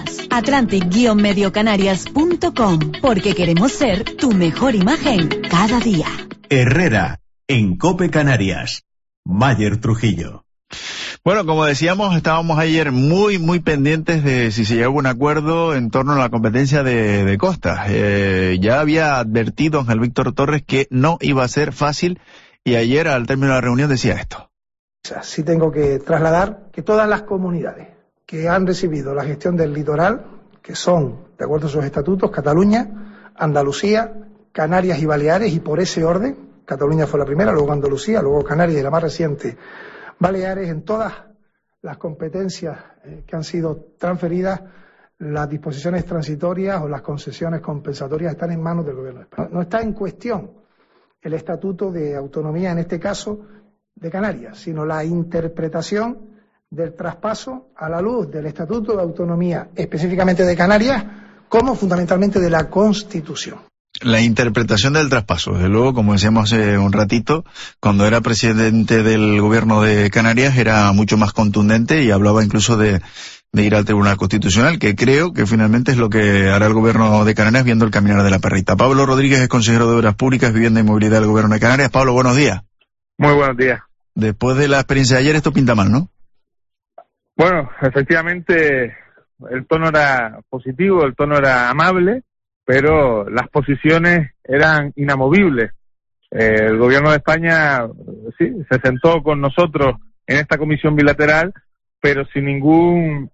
Atlantic-mediocanarias.com, porque queremos ser tu mejor imagen cada día. Herrera, en COPE Canarias. Mayer Trujillo. Bueno, como decíamos, estábamos ayer muy pendientes de si se llegaba a un acuerdo en torno a la competencia de costas. Ya había advertido Ángel Víctor Torres que no iba a ser fácil, y ayer al término de la reunión decía esto. Sí tengo que trasladar que todas las comunidades que han recibido la gestión del litoral, que son, de acuerdo a sus estatutos, Cataluña, Andalucía, Canarias y Baleares, y por ese orden, Cataluña fue la primera, luego Andalucía, luego Canarias y la más reciente, Baleares, en todas las competencias que han sido transferidas, las disposiciones transitorias o las concesiones compensatorias están en manos del Gobierno de España. No está en cuestión el Estatuto de Autonomía, en este caso, de Canarias, sino la interpretación del traspaso a la luz del Estatuto de Autonomía, específicamente de Canarias, como fundamentalmente de la Constitución. La interpretación del traspaso, desde luego, como decíamos hace un ratito, cuando era presidente del gobierno de Canarias era mucho más contundente y hablaba incluso de ir al Tribunal Constitucional, que creo que finalmente es lo que hará el gobierno de Canarias viendo el caminar de la perrita. Pablo Rodríguez es consejero de Obras Públicas, Vivienda y Movilidad del gobierno de Canarias. Pablo, buenos días. Muy buenos días. Después de la experiencia de ayer, esto pinta mal, ¿no? Bueno, efectivamente, el tono era positivo, el tono era amable, pero las posiciones eran inamovibles. El gobierno de España sí se sentó con nosotros en esta comisión bilateral, pero sin ningún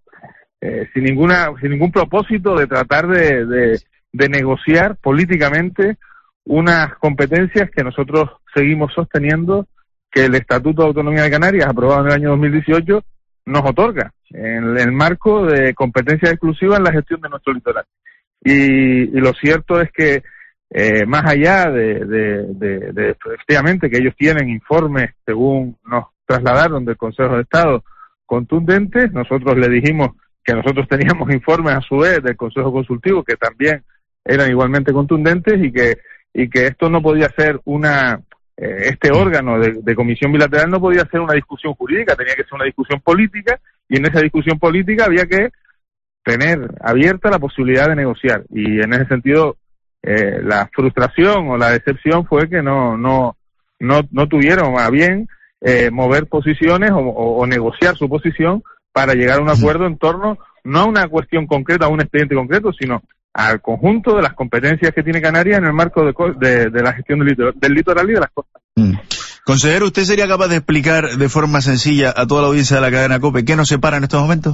propósito de tratar de negociar políticamente unas competencias que nosotros seguimos sosteniendo que el Estatuto de Autonomía de Canarias, aprobado en el año 2018, nos otorga en el marco de competencias exclusivas en la gestión de nuestro litoral. Y lo cierto es que más allá de efectivamente que ellos tienen informes, según nos trasladaron del Consejo de Estado, contundentes, nosotros le dijimos que nosotros teníamos informes a su vez del Consejo Consultivo que también eran igualmente contundentes, y que esto no podía ser este órgano de comisión bilateral no podía ser una discusión jurídica, tenía que ser una discusión política, y en esa discusión política había que tener abierta la posibilidad de negociar. Y en ese sentido la frustración o la decepción fue que no tuvieron a bien mover posiciones o negociar su posición para llegar a un acuerdo en torno no a una cuestión concreta, a un expediente concreto, sino al conjunto de las competencias que tiene Canarias en el marco de la gestión del litoral y de las costas. Consejero, ¿usted sería capaz de explicar de forma sencilla a toda la audiencia de la cadena COPE qué nos separa en estos momentos?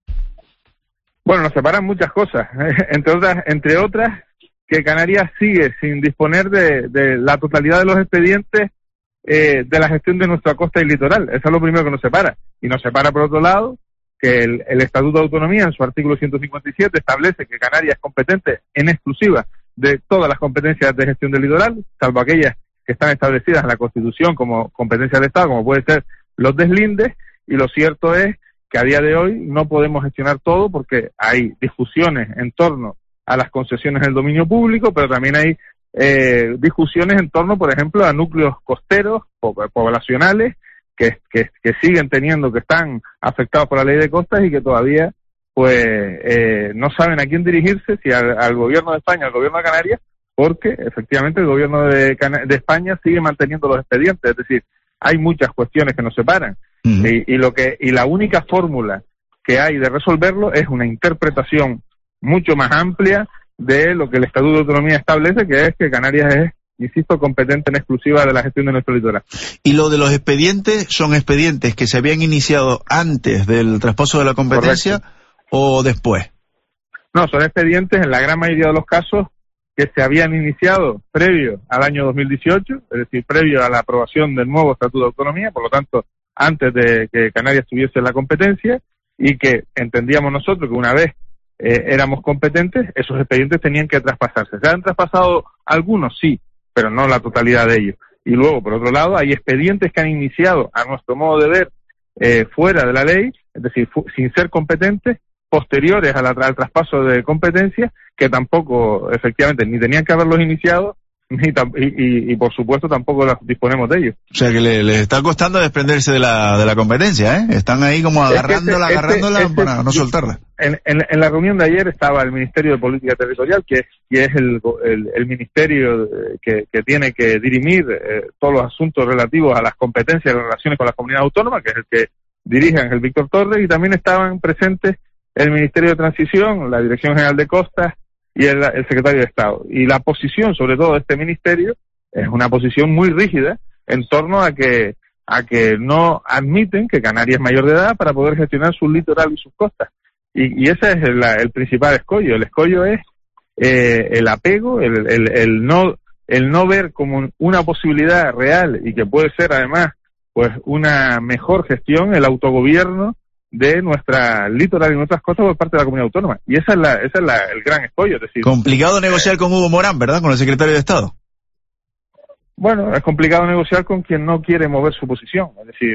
Bueno, nos separan muchas cosas, entre otras que Canarias sigue sin disponer de la totalidad de los expedientes de la gestión de nuestra costa y litoral. Eso es lo primero que nos separa. Y nos separa, por otro lado, que el Estatuto de Autonomía, en su artículo 157, establece que Canarias es competente en exclusiva de todas las competencias de gestión del litoral, salvo aquellas que están establecidas en la Constitución como competencia del Estado, como puede ser los deslindes, y lo cierto es que a día de hoy no podemos gestionar todo porque hay discusiones en torno a las concesiones del dominio público, pero también hay discusiones en torno, por ejemplo, a núcleos costeros, poblacionales, que siguen teniendo, que están afectados por la ley de costas y que todavía pues no saben a quién dirigirse, si al gobierno de España, al gobierno de Canarias, porque efectivamente el gobierno de España sigue manteniendo los expedientes. Es decir, hay muchas cuestiones que nos separan y la única fórmula que hay de resolverlo es una interpretación mucho más amplia de lo que el Estatuto de Autonomía establece, que es que Canarias es, insisto, competente en exclusiva de la gestión de nuestro litoral. ¿Y lo de los expedientes son expedientes que se habían iniciado antes del traspaso de la competencia? Correcto. ¿O después? No, son expedientes en la gran mayoría de los casos que se habían iniciado previo al año 2018, es decir, previo a la aprobación del nuevo Estatuto de Autonomía, por lo tanto, antes de que Canarias tuviese la competencia, y que entendíamos nosotros que una vez éramos competentes, esos expedientes tenían que traspasarse. ¿Se han traspasado algunos? Sí, pero no la totalidad de ellos. Y luego, por otro lado, hay expedientes que han iniciado, a nuestro modo de ver, fuera de la ley, es decir, sin ser competentes, posteriores al traspaso de competencias, que tampoco, efectivamente, ni tenían que haberlos iniciado, y por supuesto tampoco disponemos de ellos. O sea que les está costando desprenderse de la competencia, ¿eh? Están ahí como agarrándola para no soltarla. En la reunión de ayer estaba el Ministerio de Política Territorial, que es el ministerio que tiene que dirimir todos los asuntos relativos a las competencias y las relaciones con las comunidades autónomas, que es el que dirige Ángel Víctor Torres, y también estaban presentes el Ministerio de Transición, la Dirección General de Costas y el Secretario de Estado. Y la posición, sobre todo de este ministerio, es una posición muy rígida en torno a que no admiten que Canarias es mayor de edad para poder gestionar su litoral y sus costas. Y ese es el principal escollo. El escollo es el apego, el no ver como una posibilidad real y que puede ser además pues una mejor gestión, el autogobierno de nuestra litoral y nuestras costas por parte de la comunidad autónoma. Y esa es el gran escollo. Es decir, complicado negociar con Hugo Morán, ¿verdad? Con el secretario de Estado. Bueno, es complicado negociar con quien no quiere mover su posición. Es decir,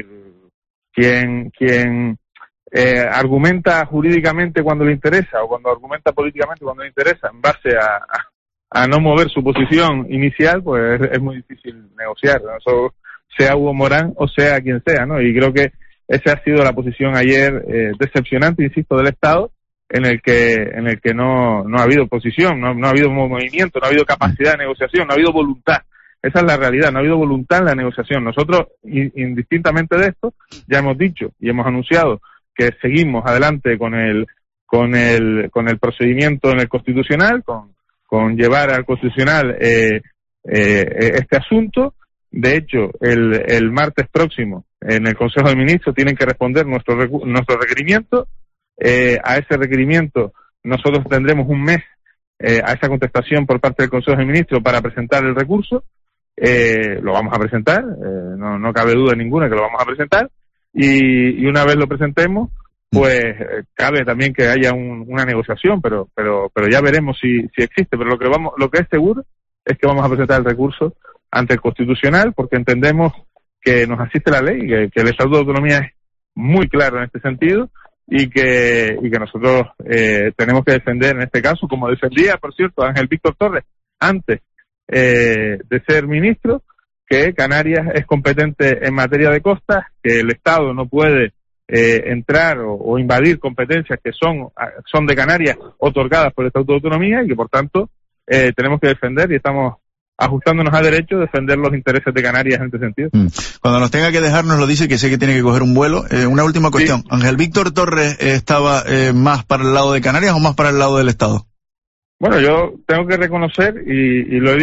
quien argumenta jurídicamente cuando le interesa o cuando argumenta políticamente cuando le interesa en base a no mover su posición inicial, pues es muy difícil negociar, ¿no? Eso, sea Hugo Morán o sea quien sea, ¿no? Y creo que esa ha sido la posición ayer decepcionante, insisto, del Estado, en el que no ha habido posición, no ha habido movimiento, no ha habido capacidad de negociación, no ha habido voluntad. Esa es la realidad, no ha habido voluntad en la negociación. Nosotros, indistintamente de esto, ya hemos dicho y hemos anunciado que seguimos adelante con el procedimiento en el Constitucional, con llevar al Constitucional este asunto. De hecho, el martes próximo, en el Consejo de Ministros, tienen que responder nuestro requerimiento. A ese requerimiento nosotros tendremos un mes a esa contestación por parte del Consejo de Ministros para presentar el recurso. Lo vamos a presentar, no cabe duda ninguna que lo vamos a presentar, y una vez lo presentemos, pues cabe también que haya una negociación, pero ya veremos si existe. Pero lo que es seguro es que vamos a presentar el recurso ante el Constitucional, porque entendemos que nos asiste la ley, que el Estatuto de Autonomía es muy claro en este sentido, y que nosotros tenemos que defender en este caso, como defendía, por cierto, Ángel Víctor Torres antes de ser ministro, que Canarias es competente en materia de costas, que el Estado no puede entrar o invadir competencias que son de Canarias otorgadas por el Estatuto de Autonomía, y que por tanto tenemos que defender, y estamos ajustándonos a derecho, defender los intereses de Canarias en este sentido. Cuando nos tenga que dejar nos lo dice, que sé que tiene que coger un vuelo. Una última cuestión. Sí. ¿Ángel Víctor Torres estaba más para el lado de Canarias o más para el lado del Estado? Bueno, yo tengo que reconocer, y lo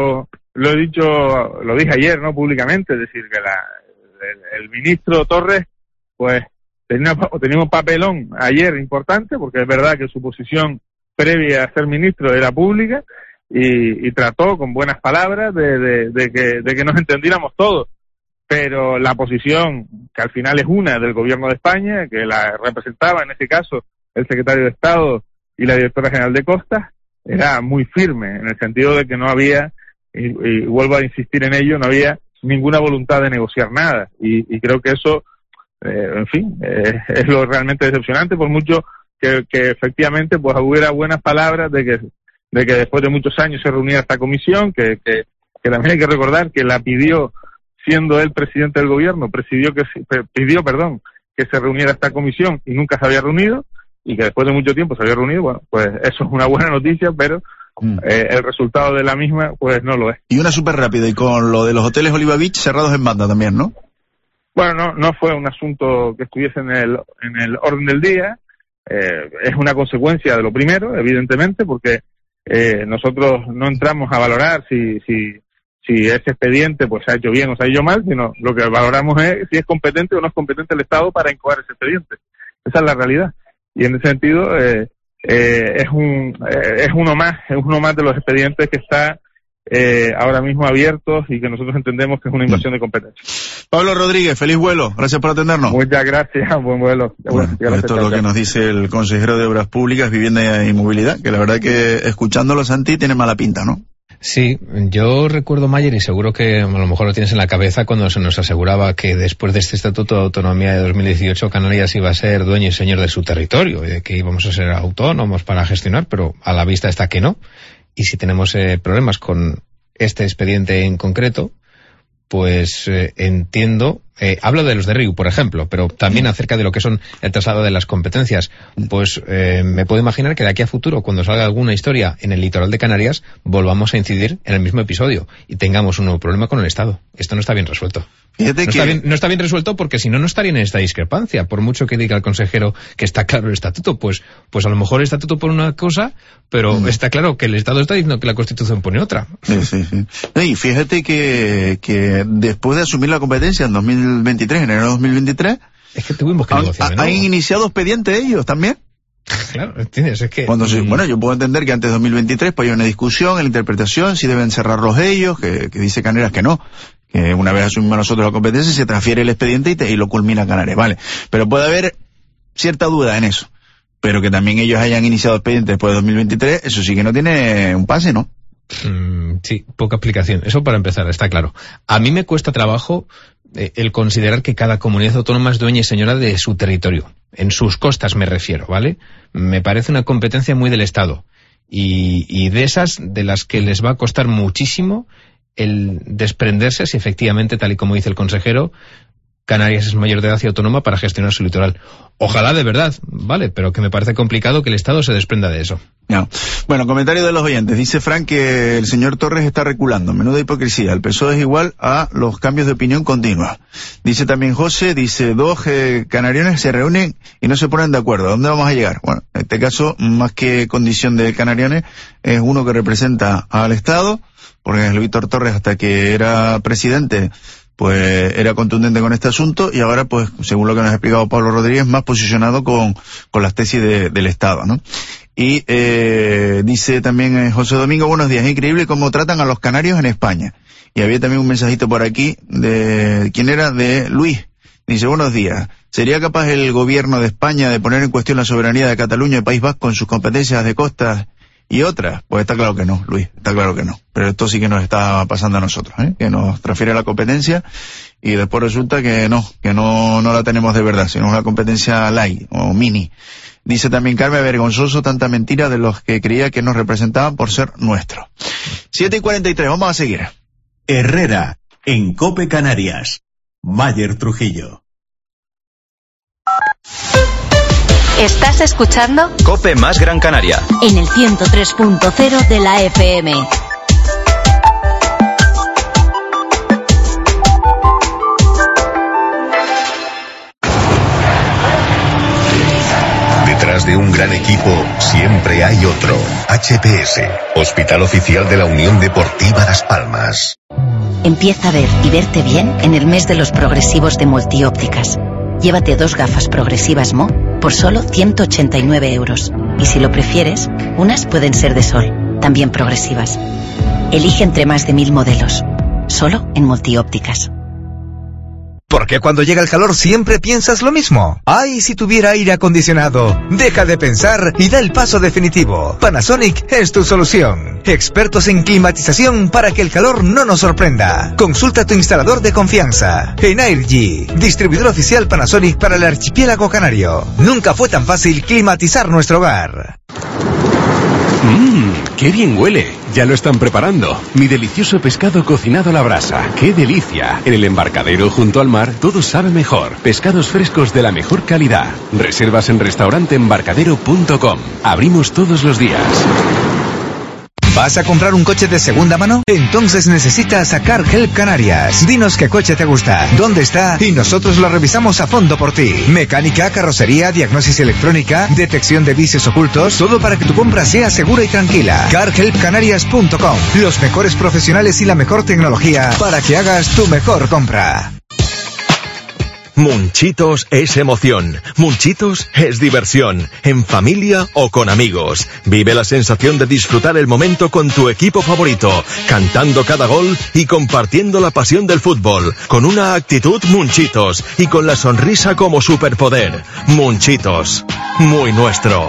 dije ayer, ¿no?, públicamente, es decir, que el ministro Torres, pues, tenía un papelón ayer importante, porque es verdad que su posición previa a ser ministro era pública, y trató con buenas palabras de que nos entendiéramos todos, pero la posición, que al final es una del gobierno de España, que la representaba en este caso el secretario de Estado y la directora general de Costas, era muy firme, en el sentido de que no había, y vuelvo a insistir en ello, no había ninguna voluntad de negociar nada, y creo que eso, en fin, es lo realmente decepcionante, por mucho que efectivamente pues hubiera buenas palabras de que después de muchos años se reuniera esta comisión, que también hay que recordar que la pidió, siendo él presidente del gobierno, pidió que se reuniera esta comisión y nunca se había reunido, y que después de mucho tiempo se había reunido. Bueno, pues eso es una buena noticia, pero el resultado de la misma pues no lo es. Y una súper rápida, y con lo de los hoteles Oliva Beach cerrados en banda también, ¿no? Bueno, no fue un asunto que estuviese en el orden del día, es una consecuencia de lo primero, evidentemente, porque nosotros no entramos a valorar si ese expediente pues se ha hecho bien o se ha hecho mal, sino lo que valoramos es si es competente o no es competente el Estado para incoar ese expediente. Esa es la realidad. Y en ese sentido es uno más de los expedientes que está ahora mismo abiertos y que nosotros entendemos que es una invasión de competencia. Pablo Rodríguez, feliz vuelo, gracias por atendernos. Muchas gracias, buen vuelo. Bueno, esto es lo que nos dice el consejero de Obras Públicas, Vivienda y Movilidad, que la verdad que escuchándolo, Santi, tiene mala pinta, ¿no? Sí, yo recuerdo, Mayer, y seguro que a lo mejor lo tienes en la cabeza, cuando se nos aseguraba que después de este Estatuto de Autonomía de 2018 Canarias iba a ser dueño y señor de su territorio, y de que íbamos a ser autónomos para gestionar, pero a la vista está que no. Y si tenemos problemas con este expediente en concreto, pues entiendo, hablo de los de RIU, por ejemplo, pero también acerca de lo que son el traslado de las competencias, pues me puedo imaginar que de aquí a futuro, cuando salga alguna historia en el litoral de Canarias, volvamos a incidir en el mismo episodio y tengamos un nuevo problema con el Estado. Esto no está bien resuelto. No está bien resuelto, porque si no, no estaría en esta discrepancia. Por mucho que diga el consejero que está claro el estatuto, pues a lo mejor el estatuto pone una cosa, pero está claro que el Estado está diciendo que la Constitución pone otra. Sí. Y fíjate que después de asumir la competencia en 2023, en enero de 2023, es que tuvimos que negociar, ¿no? ¿Han iniciado expediente ellos también? Claro, ¿entiendes? Es que... Bueno, yo puedo entender que antes de 2023 pues hay una discusión en la interpretación, si deben cerrarlos ellos, que dice Canarias que no, que una vez asumimos nosotros la competencia se transfiere el expediente y lo culmina Canarias, vale. Pero puede haber cierta duda en eso, pero que también ellos hayan iniciado expediente después de 2023, eso sí que no tiene un pase, ¿no? Sí, poca explicación. Eso para empezar, está claro. A mí me cuesta trabajo el considerar que cada comunidad autónoma es dueña y señora de su territorio. En sus costas me refiero, ¿vale? Me parece una competencia muy del Estado. Y de esas, de las que les va a costar muchísimo el desprenderse si efectivamente, tal y como dice el consejero, Canarias es mayor de edad y autónoma para gestionar su litoral. Ojalá de verdad, vale, pero que me parece complicado que el Estado se desprenda de eso. No. Bueno, comentario de los oyentes. Dice Frank que el señor Torres está reculando. Menuda hipocresía. El PSOE es igual a los cambios de opinión continua. Dice también José, dos canariones se reúnen y no se ponen de acuerdo. ¿A dónde vamos a llegar? Bueno, en este caso, más que condición de canariones, es uno que representa al Estado, porque el Víctor Torres, hasta que era presidente, pues era contundente con este asunto, y ahora, pues, según lo que nos ha explicado Pablo Rodríguez, más posicionado con las tesis del Estado, ¿no? Y dice también José Domingo, buenos días, es increíble cómo tratan a los canarios en España. Y había también un mensajito por aquí de, ¿quién era? De Luis. Dice, buenos días, ¿sería capaz el gobierno de España de poner en cuestión la soberanía de Cataluña y País Vasco con sus competencias de costas y otras? Pues está claro que no, Luis, está claro que no. Pero esto sí que nos está pasando a nosotros, que nos transfiere la competencia y después resulta que no la tenemos de verdad, sino una competencia light o mini. Dice también Carmen, vergonzoso tanta mentira de los que creía que nos representaban por ser nuestros. 7:43, vamos a seguir. Herrera, en COPE Canarias. Mayer Trujillo. ¿Estás escuchando? COPE más Gran Canaria. En el 103.0 de la FM. Detrás de un gran equipo siempre hay otro. HPS, Hospital Oficial de la Unión Deportiva Las Palmas. Empieza a ver y verte bien en el mes de los progresivos de Multiópticas. Llévate 2 gafas progresivas Mo por solo 189 euros. Y si lo prefieres, unas pueden ser de sol, también progresivas. Elige entre más de 1000 modelos. Solo en Multiópticas. ¿Por qué cuando llega el calor siempre piensas lo mismo? ¡Ay, si tuviera aire acondicionado! Deja de pensar y da el paso definitivo. Panasonic es tu solución. Expertos en climatización para que el calor no nos sorprenda. Consulta a tu instalador de confianza. Energy, distribuidor oficial Panasonic para el archipiélago canario. Nunca fue tan fácil climatizar nuestro hogar. ¡Qué bien huele! Ya lo están preparando. Mi delicioso pescado cocinado a la brasa. ¡Qué delicia! En el embarcadero junto al mar todo sabe mejor. Pescados frescos de la mejor calidad. Reservas en restauranteembarcadero.com. Abrimos todos los días. ¿Vas a comprar un coche de segunda mano? Entonces necesitas a Car Help Canarias. Dinos qué coche te gusta, dónde está y nosotros lo revisamos a fondo por ti. Mecánica, carrocería, diagnosis electrónica, detección de vicios ocultos, todo para que tu compra sea segura y tranquila. CarHelpCanarias.com. Los mejores profesionales y la mejor tecnología para que hagas tu mejor compra. Munchitos es emoción, Munchitos es diversión, en familia o con amigos. Vive la sensación de disfrutar el momento con tu equipo favorito, cantando cada gol y compartiendo la pasión del fútbol, con una actitud Munchitos y con la sonrisa como superpoder. Munchitos, muy nuestro.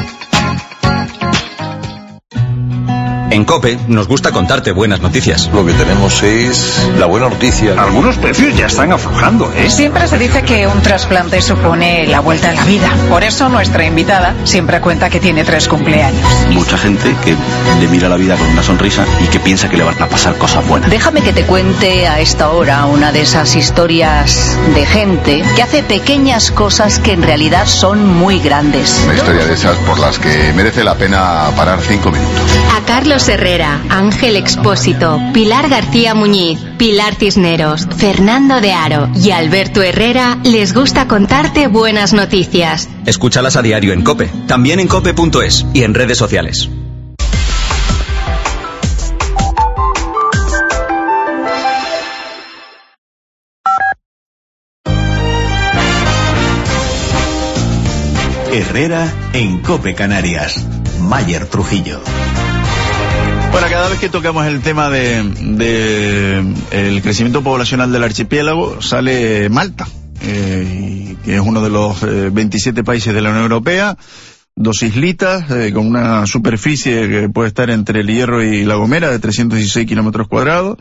En COPE nos gusta contarte buenas noticias. Lo que tenemos es la buena noticia. Algunos precios ya están aflojando, ¿eh? Siempre se dice que un trasplante supone la vuelta a la vida. Por eso nuestra invitada siempre cuenta que tiene 3 cumpleaños. Mucha gente que le mira la vida con una sonrisa y que piensa que le van a pasar cosas buenas. Déjame que te cuente a esta hora una de esas historias de gente que hace pequeñas cosas que en realidad son muy grandes. Una historia de esas por las que merece la pena parar 5 minutos. A Carlos Herrera, Ángel Expósito, Pilar García Muñiz, Pilar Cisneros, Fernando de Aro y Alberto Herrera les gusta contarte buenas noticias. Escúchalas a diario en COPE, también en cope.es y en redes sociales. Herrera en COPE Canarias. Mayer Trujillo. Bueno, cada vez que tocamos el tema de el crecimiento poblacional del archipiélago, sale Malta, que es uno de los 27 países de la Unión Europea, 2 islitas, con una superficie que puede estar entre El Hierro y La Gomera, de 316 kilómetros cuadrados,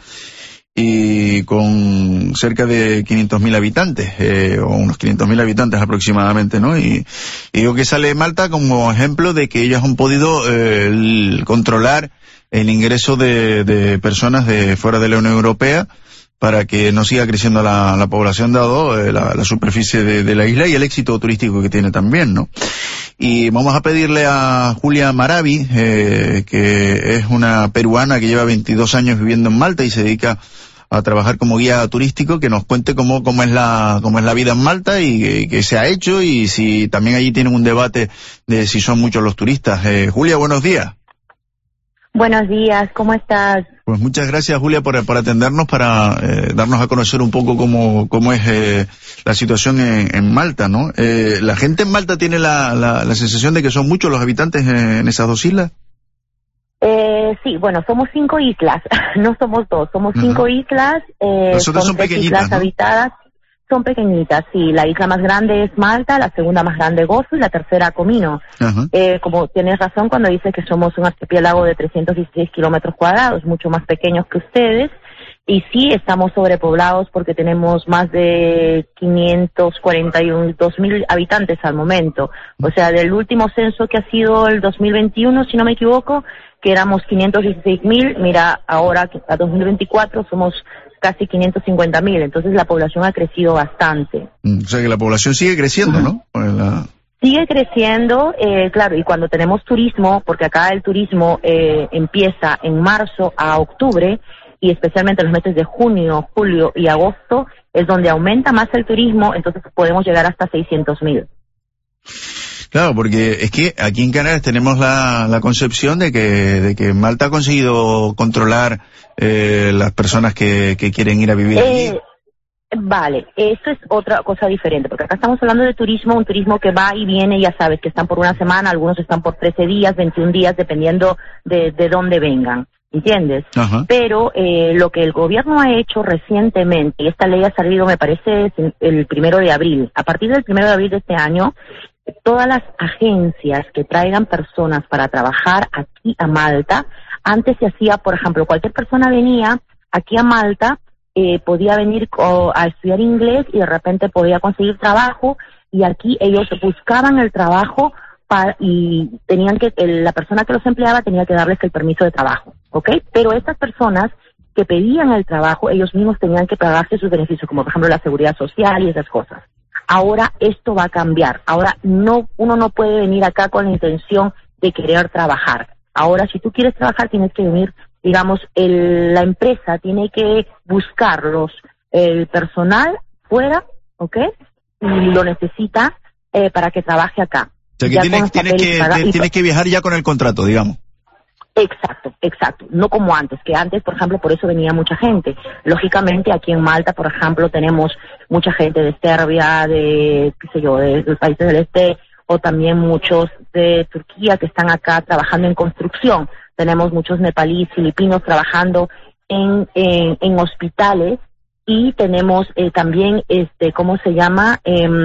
y con cerca de 500.000 habitantes, o unos 500.000 habitantes aproximadamente, ¿no? Y digo que sale Malta como ejemplo de que ellos han podido controlar el ingreso de personas de fuera de la Unión Europea para que no siga creciendo la población, dado la superficie de la isla y el éxito turístico que tiene también, ¿no? Y vamos a pedirle a Julia Maravi, que es una peruana que lleva 22 años viviendo en Malta y se dedica a trabajar como guía turístico, que nos cuente cómo es la vida en Malta y qué se ha hecho, y si también allí tienen un debate de si son muchos los turistas. Julia, buenos días. Buenos días, ¿cómo estás? Pues muchas gracias, Julia, por atendernos, para darnos a conocer un poco cómo es la situación en Malta, ¿no? ¿La gente en Malta tiene la sensación de que son muchos los habitantes en esas 2 islas? Sí, bueno, somos 5 islas, no somos 2, somos 5 islas. Nosotros son 3 pequeñitas, islas ¿no? habitadas. Son pequeñitas, sí. La isla más grande es Malta, la segunda más grande Gozo y la tercera Comino. Como tienes razón cuando dices que somos un archipiélago de 316 kilómetros cuadrados, mucho más pequeños que ustedes. Y sí, estamos sobrepoblados porque tenemos más de 542.000 habitantes al momento. O sea, del último censo que ha sido el 2021, si no me equivoco, que éramos 516.000, mira, ahora a 2024 somos casi 550.000, entonces la población ha crecido bastante. O sea que la población sigue creciendo, ¿no? Sigue creciendo, claro, y cuando tenemos turismo, porque acá el turismo empieza en marzo a octubre, y especialmente en los meses de junio, julio y agosto, es donde aumenta más el turismo, entonces podemos llegar hasta 600.000. Claro, porque es que aquí en Canarias tenemos la concepción de que Malta ha conseguido controlar las personas que quieren ir a vivir allí. Vale, eso es otra cosa diferente, porque acá estamos hablando de turismo, un turismo que va y viene, ya sabes, que están por una semana, algunos están por 13 días, 21 días, dependiendo de dónde vengan, ¿entiendes? Ajá. Pero lo que el gobierno ha hecho recientemente, y esta ley ha salido, me parece, el 1 de abril, a partir del 1 de abril de este año, todas las agencias que traigan personas para trabajar aquí a Malta, antes se hacía, por ejemplo, cualquier persona venía aquí a Malta, podía venir a estudiar inglés y de repente podía conseguir trabajo, y aquí ellos buscaban el trabajo y tenían que, la persona que los empleaba tenía que darles el permiso de trabajo, ¿ok? Pero estas personas que pedían el trabajo, ellos mismos tenían que pagarse sus beneficios, como por ejemplo la seguridad social y esas cosas. Ahora esto va a cambiar. Ahora uno no puede venir acá con la intención de querer trabajar. Ahora, si tú quieres trabajar, tienes que venir, digamos, la empresa tiene que buscarlos, el personal fuera, ¿ok? Y lo necesita para que trabaje acá. O sea, que tienes que viajar ya con el contrato, digamos. Exacto. No como antes, que antes, por ejemplo, por eso venía mucha gente. Lógicamente, aquí en Malta, por ejemplo, tenemos mucha gente de Serbia, de los países del este, o también muchos de Turquía que están acá trabajando en construcción. Tenemos muchos nepalíes, filipinos trabajando en hospitales, y tenemos también, ¿cómo se llama?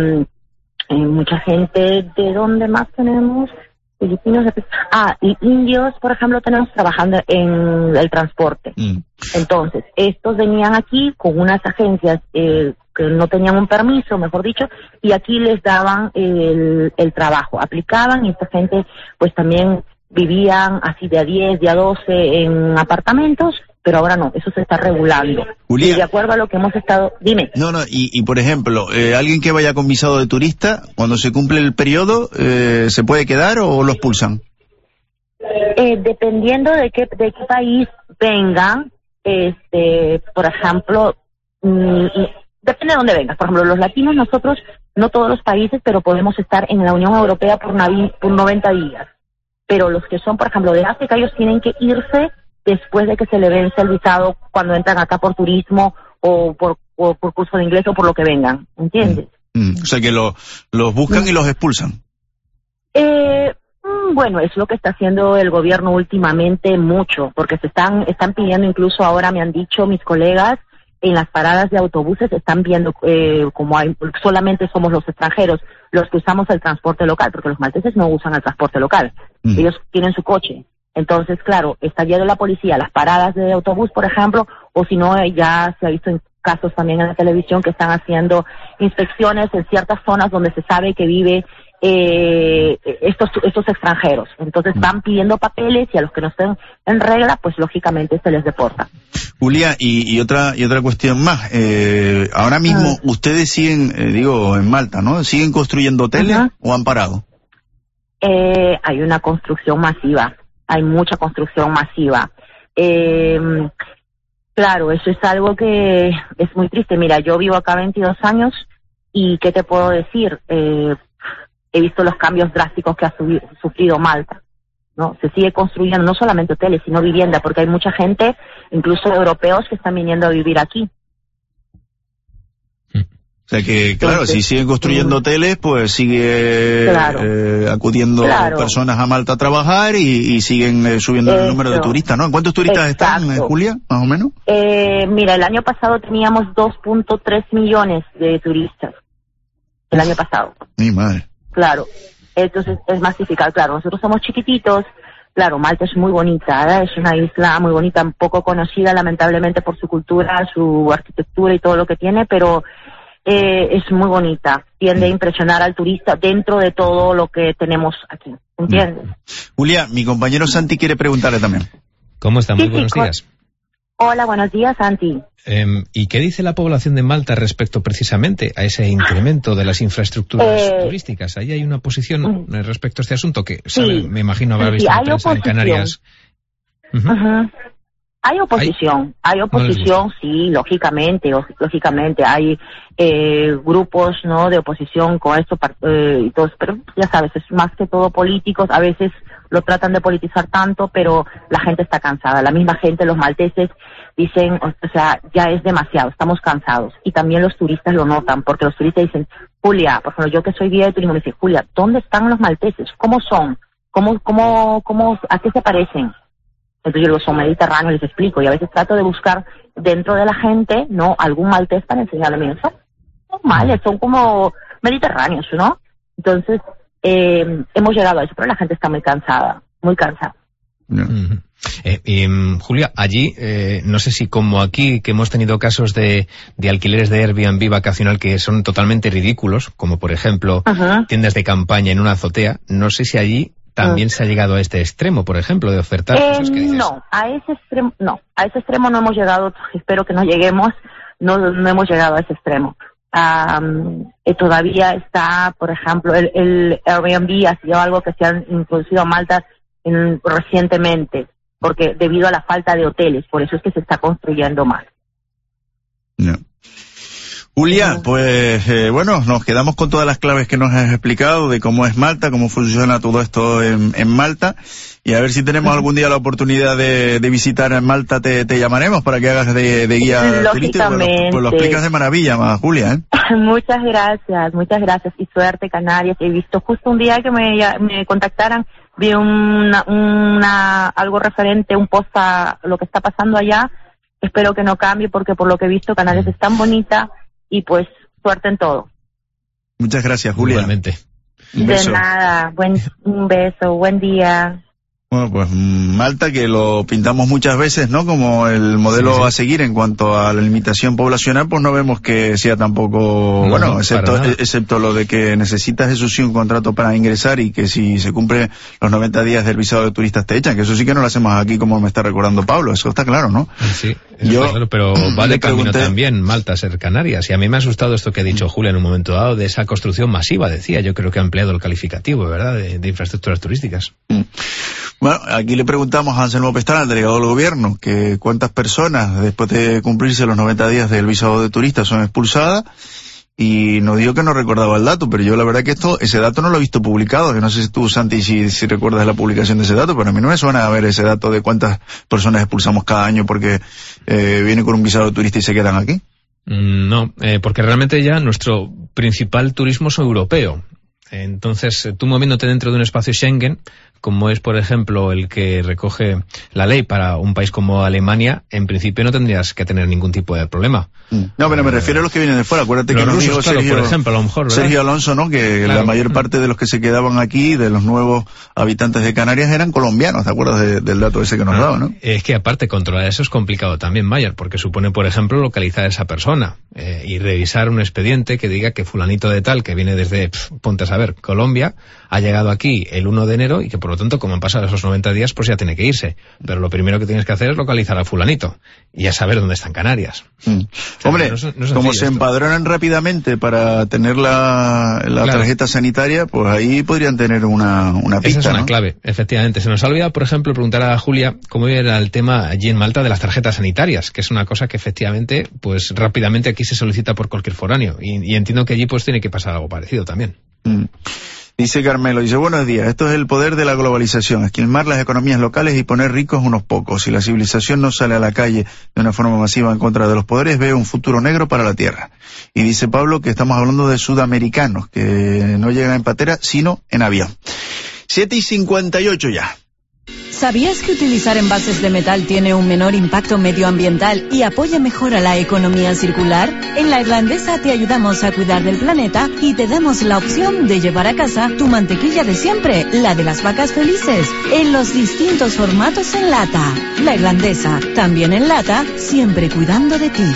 Mucha gente, ¿de dónde más tenemos? Filipinos, y indios, por ejemplo, tenemos trabajando en el transporte. Entonces, estos venían aquí con unas agencias que no tenían un permiso, mejor dicho, y aquí les daban el trabajo, aplicaban, y esta gente pues también vivían así de a 10, de a 12 en apartamentos, pero ahora no, eso se está regulando. Julia, y de acuerdo a lo que hemos estado... Dime. Y por ejemplo, alguien que vaya con visado de turista, cuando se cumple el periodo, ¿se puede quedar o lo expulsan? Dependiendo de qué país vengan, por ejemplo, depende de dónde vengas. Por ejemplo, los latinos, nosotros, no todos los países, pero podemos estar en la Unión Europea por 90 días. Pero los que son, por ejemplo, de África, ellos tienen que irse después de que se le vence el visado cuando entran acá por turismo o por curso de inglés o por lo que vengan, ¿entiendes? O sea que los buscan y los expulsan. Bueno, es lo que está haciendo el gobierno últimamente mucho, porque se están pidiendo, incluso ahora me han dicho mis colegas, en las paradas de autobuses están viendo como solamente somos los extranjeros los que usamos el transporte local, porque los malteses no usan el transporte local, ellos tienen su coche. Entonces, claro, está yendo la policía a las paradas de autobús, por ejemplo, o si no, ya se ha visto en casos también en la televisión que están haciendo inspecciones en ciertas zonas donde se sabe que vive estos extranjeros. Entonces van pidiendo papeles, y a los que no estén en regla, pues lógicamente se les deporta. Julia, y otra cuestión más. Ahora mismo ustedes siguen, en Malta, ¿no? ¿Siguen construyendo hoteles o han parado? Hay una construcción masiva. Hay mucha construcción masiva. Claro, eso es algo que es muy triste. Mira, yo vivo acá 22 años y ¿qué te puedo decir? He visto los cambios drásticos que ha sufrido Malta, ¿no? Se sigue construyendo no solamente hoteles, sino vivienda, porque hay mucha gente, incluso europeos, que están viniendo a vivir aquí. O sea que, claro, entonces, si siguen construyendo hoteles, pues sigue acudiendo personas a Malta a trabajar y siguen subiendo el número de turistas, ¿no? ¿Cuántos turistas están, Julia, más o menos? Mira, el año pasado teníamos 2.3 millones de turistas. El año pasado. Mi madre. Claro, entonces es masificado. Claro, nosotros somos chiquititos. Claro, Malta es muy bonita, es una isla muy bonita, poco conocida lamentablemente por su cultura, su arquitectura y todo lo que tiene, pero es muy bonita, tiende a impresionar al turista dentro de todo lo que tenemos aquí, ¿entiendes? Julia, mi compañero Santi quiere preguntarle también. ¿Cómo está? Muy buenos días. Hola, buenos días, Santi. ¿Y qué dice la población de Malta respecto precisamente a ese incremento de las infraestructuras turísticas? Ahí hay una posición respecto a este asunto que, me imagino, habrá visto en Canarias. Hay oposición, sí, lógicamente hay grupos, ¿no?, de oposición con esto y todo, pero ya sabes, es más que todo políticos, a veces lo tratan de politizar tanto, pero la gente está cansada, la misma gente, los malteses dicen, o sea, ya es demasiado, estamos cansados, y también los turistas lo notan, porque los turistas dicen, Julia, por ejemplo, yo que soy guía de turismo, me dice, Julia, ¿dónde están los malteses? ¿Cómo son? ¿A qué se parecen? Entonces yo son mediterráneos, les explico, y a veces trato de buscar dentro de la gente, ¿no?, algún maltés para enseñarle, miren, son normales, son como mediterráneos, ¿no? Entonces, hemos llegado a eso, pero la gente está muy cansada, muy cansada. Julia, allí, no sé si como aquí, que hemos tenido casos de alquileres de Airbnb vacacional que son totalmente ridículos, como por ejemplo tiendas de campaña en una azotea, no sé si allí también se ha llegado a este extremo, por ejemplo, de ofertar cosas que dices. No, a ese extremo no hemos llegado, espero que no lleguemos, no hemos llegado a ese extremo. Todavía está, por ejemplo, el Airbnb ha sido algo que se ha introducido a Malta recientemente, porque debido a la falta de hoteles, por eso es que se está construyendo más. No. Julia, pues bueno, nos quedamos con todas las claves que nos has explicado de cómo es Malta, cómo funciona todo esto en Malta, y a ver si tenemos algún día la oportunidad de visitar en Malta, te llamaremos para que hagas de guía turístico, pues lo explicas de maravilla, más Julia, Muchas gracias, y suerte, Canarias. He visto justo un día que me contactaran, vi algo referente, un post a lo que está pasando allá. Espero que no cambie, porque por lo que he visto Canarias es tan bonita, y pues suerte en todo. Muchas gracias, Julia. Igualmente. De nada, un beso, buen día. Bueno, pues Malta, que lo pintamos muchas veces, ¿no?, como el modelo a seguir en cuanto a la limitación poblacional, pues no vemos que sea tampoco, excepto lo de que necesitas, eso sí, un contrato para ingresar, y que si se cumple los 90 días del visado de turistas te echan, que eso sí que no lo hacemos aquí, como me está recordando Pablo, eso está claro, ¿no? Sí, claro, pero vale camino también Malta ser Canarias, y a mí me ha asustado esto que ha dicho Julia en un momento dado, de esa construcción masiva, decía, yo creo que ha empleado el calificativo, ¿verdad?, de infraestructuras turísticas. Bueno, aquí le preguntamos a Anselmo Pestana, el delegado del gobierno, que cuántas personas después de cumplirse los 90 días del visado de turista son expulsadas, y nos dijo que no recordaba el dato, pero yo la verdad que ese dato no lo he visto publicado, que no sé si tú, Santi, si recuerdas la publicación de ese dato, pero a mí no me suena a ver ese dato de cuántas personas expulsamos cada año porque vienen con un visado de turista y se quedan aquí. No, porque realmente ya nuestro principal turismo es europeo. Entonces, tú moviéndote dentro de un espacio Schengen, como es, por ejemplo, el que recoge la ley para un país como Alemania, en principio no tendrías que tener ningún tipo de problema. No, pero me refiero a los que vienen de fuera. Acuérdate que nos dijo por ejemplo, a lo mejor, ¿verdad? Sergio Alonso, ¿no?, que la mayor parte de los que se quedaban aquí, de los nuevos habitantes de Canarias, eran colombianos. ¿Te acuerdas del dato ese que nos daba, no? Es que aparte controlar eso es complicado también, Mayer, porque supone, por ejemplo, localizar a esa persona y revisar un expediente que diga que fulanito de tal, que viene desde, ponte a saber, Colombia, ha llegado aquí el 1 de enero y que por lo tanto, como han pasado esos 90 días, pues ya tiene que irse. Pero lo primero que tienes que hacer es localizar a fulanito y a saber dónde están Canarias. O sea, hombre, como se empadronan rápidamente para tener la tarjeta sanitaria, pues ahí podrían tener una pista, esa es una ¿no?, clave, efectivamente. Se nos ha olvidado, por ejemplo, preguntar a Julia cómo era el tema allí en Malta de las tarjetas sanitarias, que es una cosa que efectivamente, pues rápidamente aquí se solicita por cualquier foráneo, y entiendo que allí pues tiene que pasar algo parecido también. Dice Carmelo, buenos días, esto es el poder de la globalización, esquilmar las economías locales y poner ricos unos pocos. Si la civilización no sale a la calle de una forma masiva en contra de los poderes, veo un futuro negro para la Tierra. Y dice Pablo que estamos hablando de sudamericanos, que no llegan en patera, sino en avión. 7:58 ya. ¿Sabías que utilizar envases de metal tiene un menor impacto medioambiental y apoya mejor a la economía circular? En La Irlandesa te ayudamos a cuidar del planeta y te damos la opción de llevar a casa tu mantequilla de siempre, la de las vacas felices, en los distintos formatos en lata. La Irlandesa, también en lata, siempre cuidando de ti.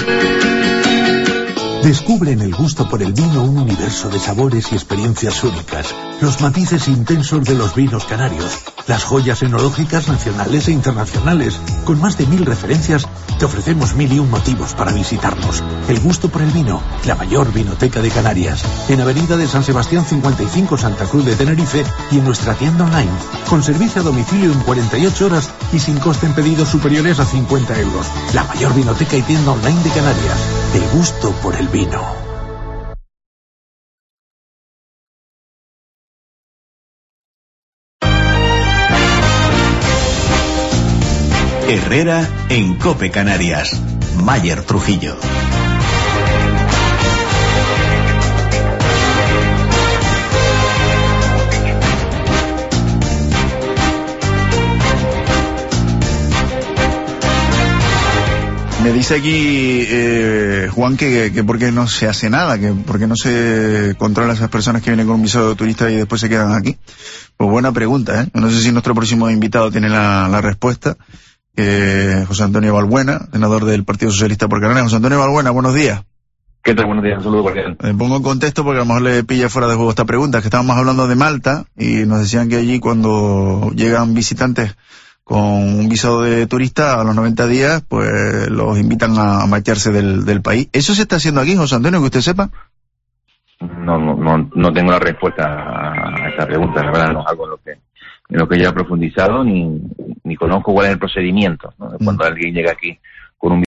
Descubre en el gusto por el vino un universo de sabores y experiencias únicas, los matices intensos de los vinos canarios, las joyas enológicas nacionales e internacionales. Con más de 1000 referencias, te ofrecemos 1001 motivos para visitarnos. El gusto por el vino, la mayor vinoteca de Canarias. En Avenida de San Sebastián 55, Santa Cruz de Tenerife, y en nuestra tienda online, con servicio a domicilio en 48 horas y sin coste en pedidos superiores a 50 euros. La mayor vinoteca y tienda online de Canarias. El gusto por el vino. Herrera en COPE Canarias. Mayer Trujillo. Me dice aquí Juan que por qué no se hace nada, que por qué no se controla a esas personas que vienen con un visado de turista y después se quedan aquí. Pues buena pregunta, ¿eh? No sé si nuestro próximo invitado tiene la respuesta. José Antonio Balbuena, senador del Partido Socialista por Canarias. José Antonio Balbuena, buenos días. ¿Qué tal? Buenos días, un saludo cordial. Me pongo en contexto porque a lo mejor le pilla fuera de juego esta pregunta, que estábamos hablando de Malta y nos decían que allí cuando llegan visitantes con un visado de turista a los 90 días, pues los invitan a marcharse del país. ¿Eso se está haciendo aquí, José Antonio, que usted sepa? No tengo la respuesta a esta pregunta, la verdad no es algo en lo que yo he profundizado ni conozco cuál es el procedimiento, ¿no? Cuando alguien llega aquí con un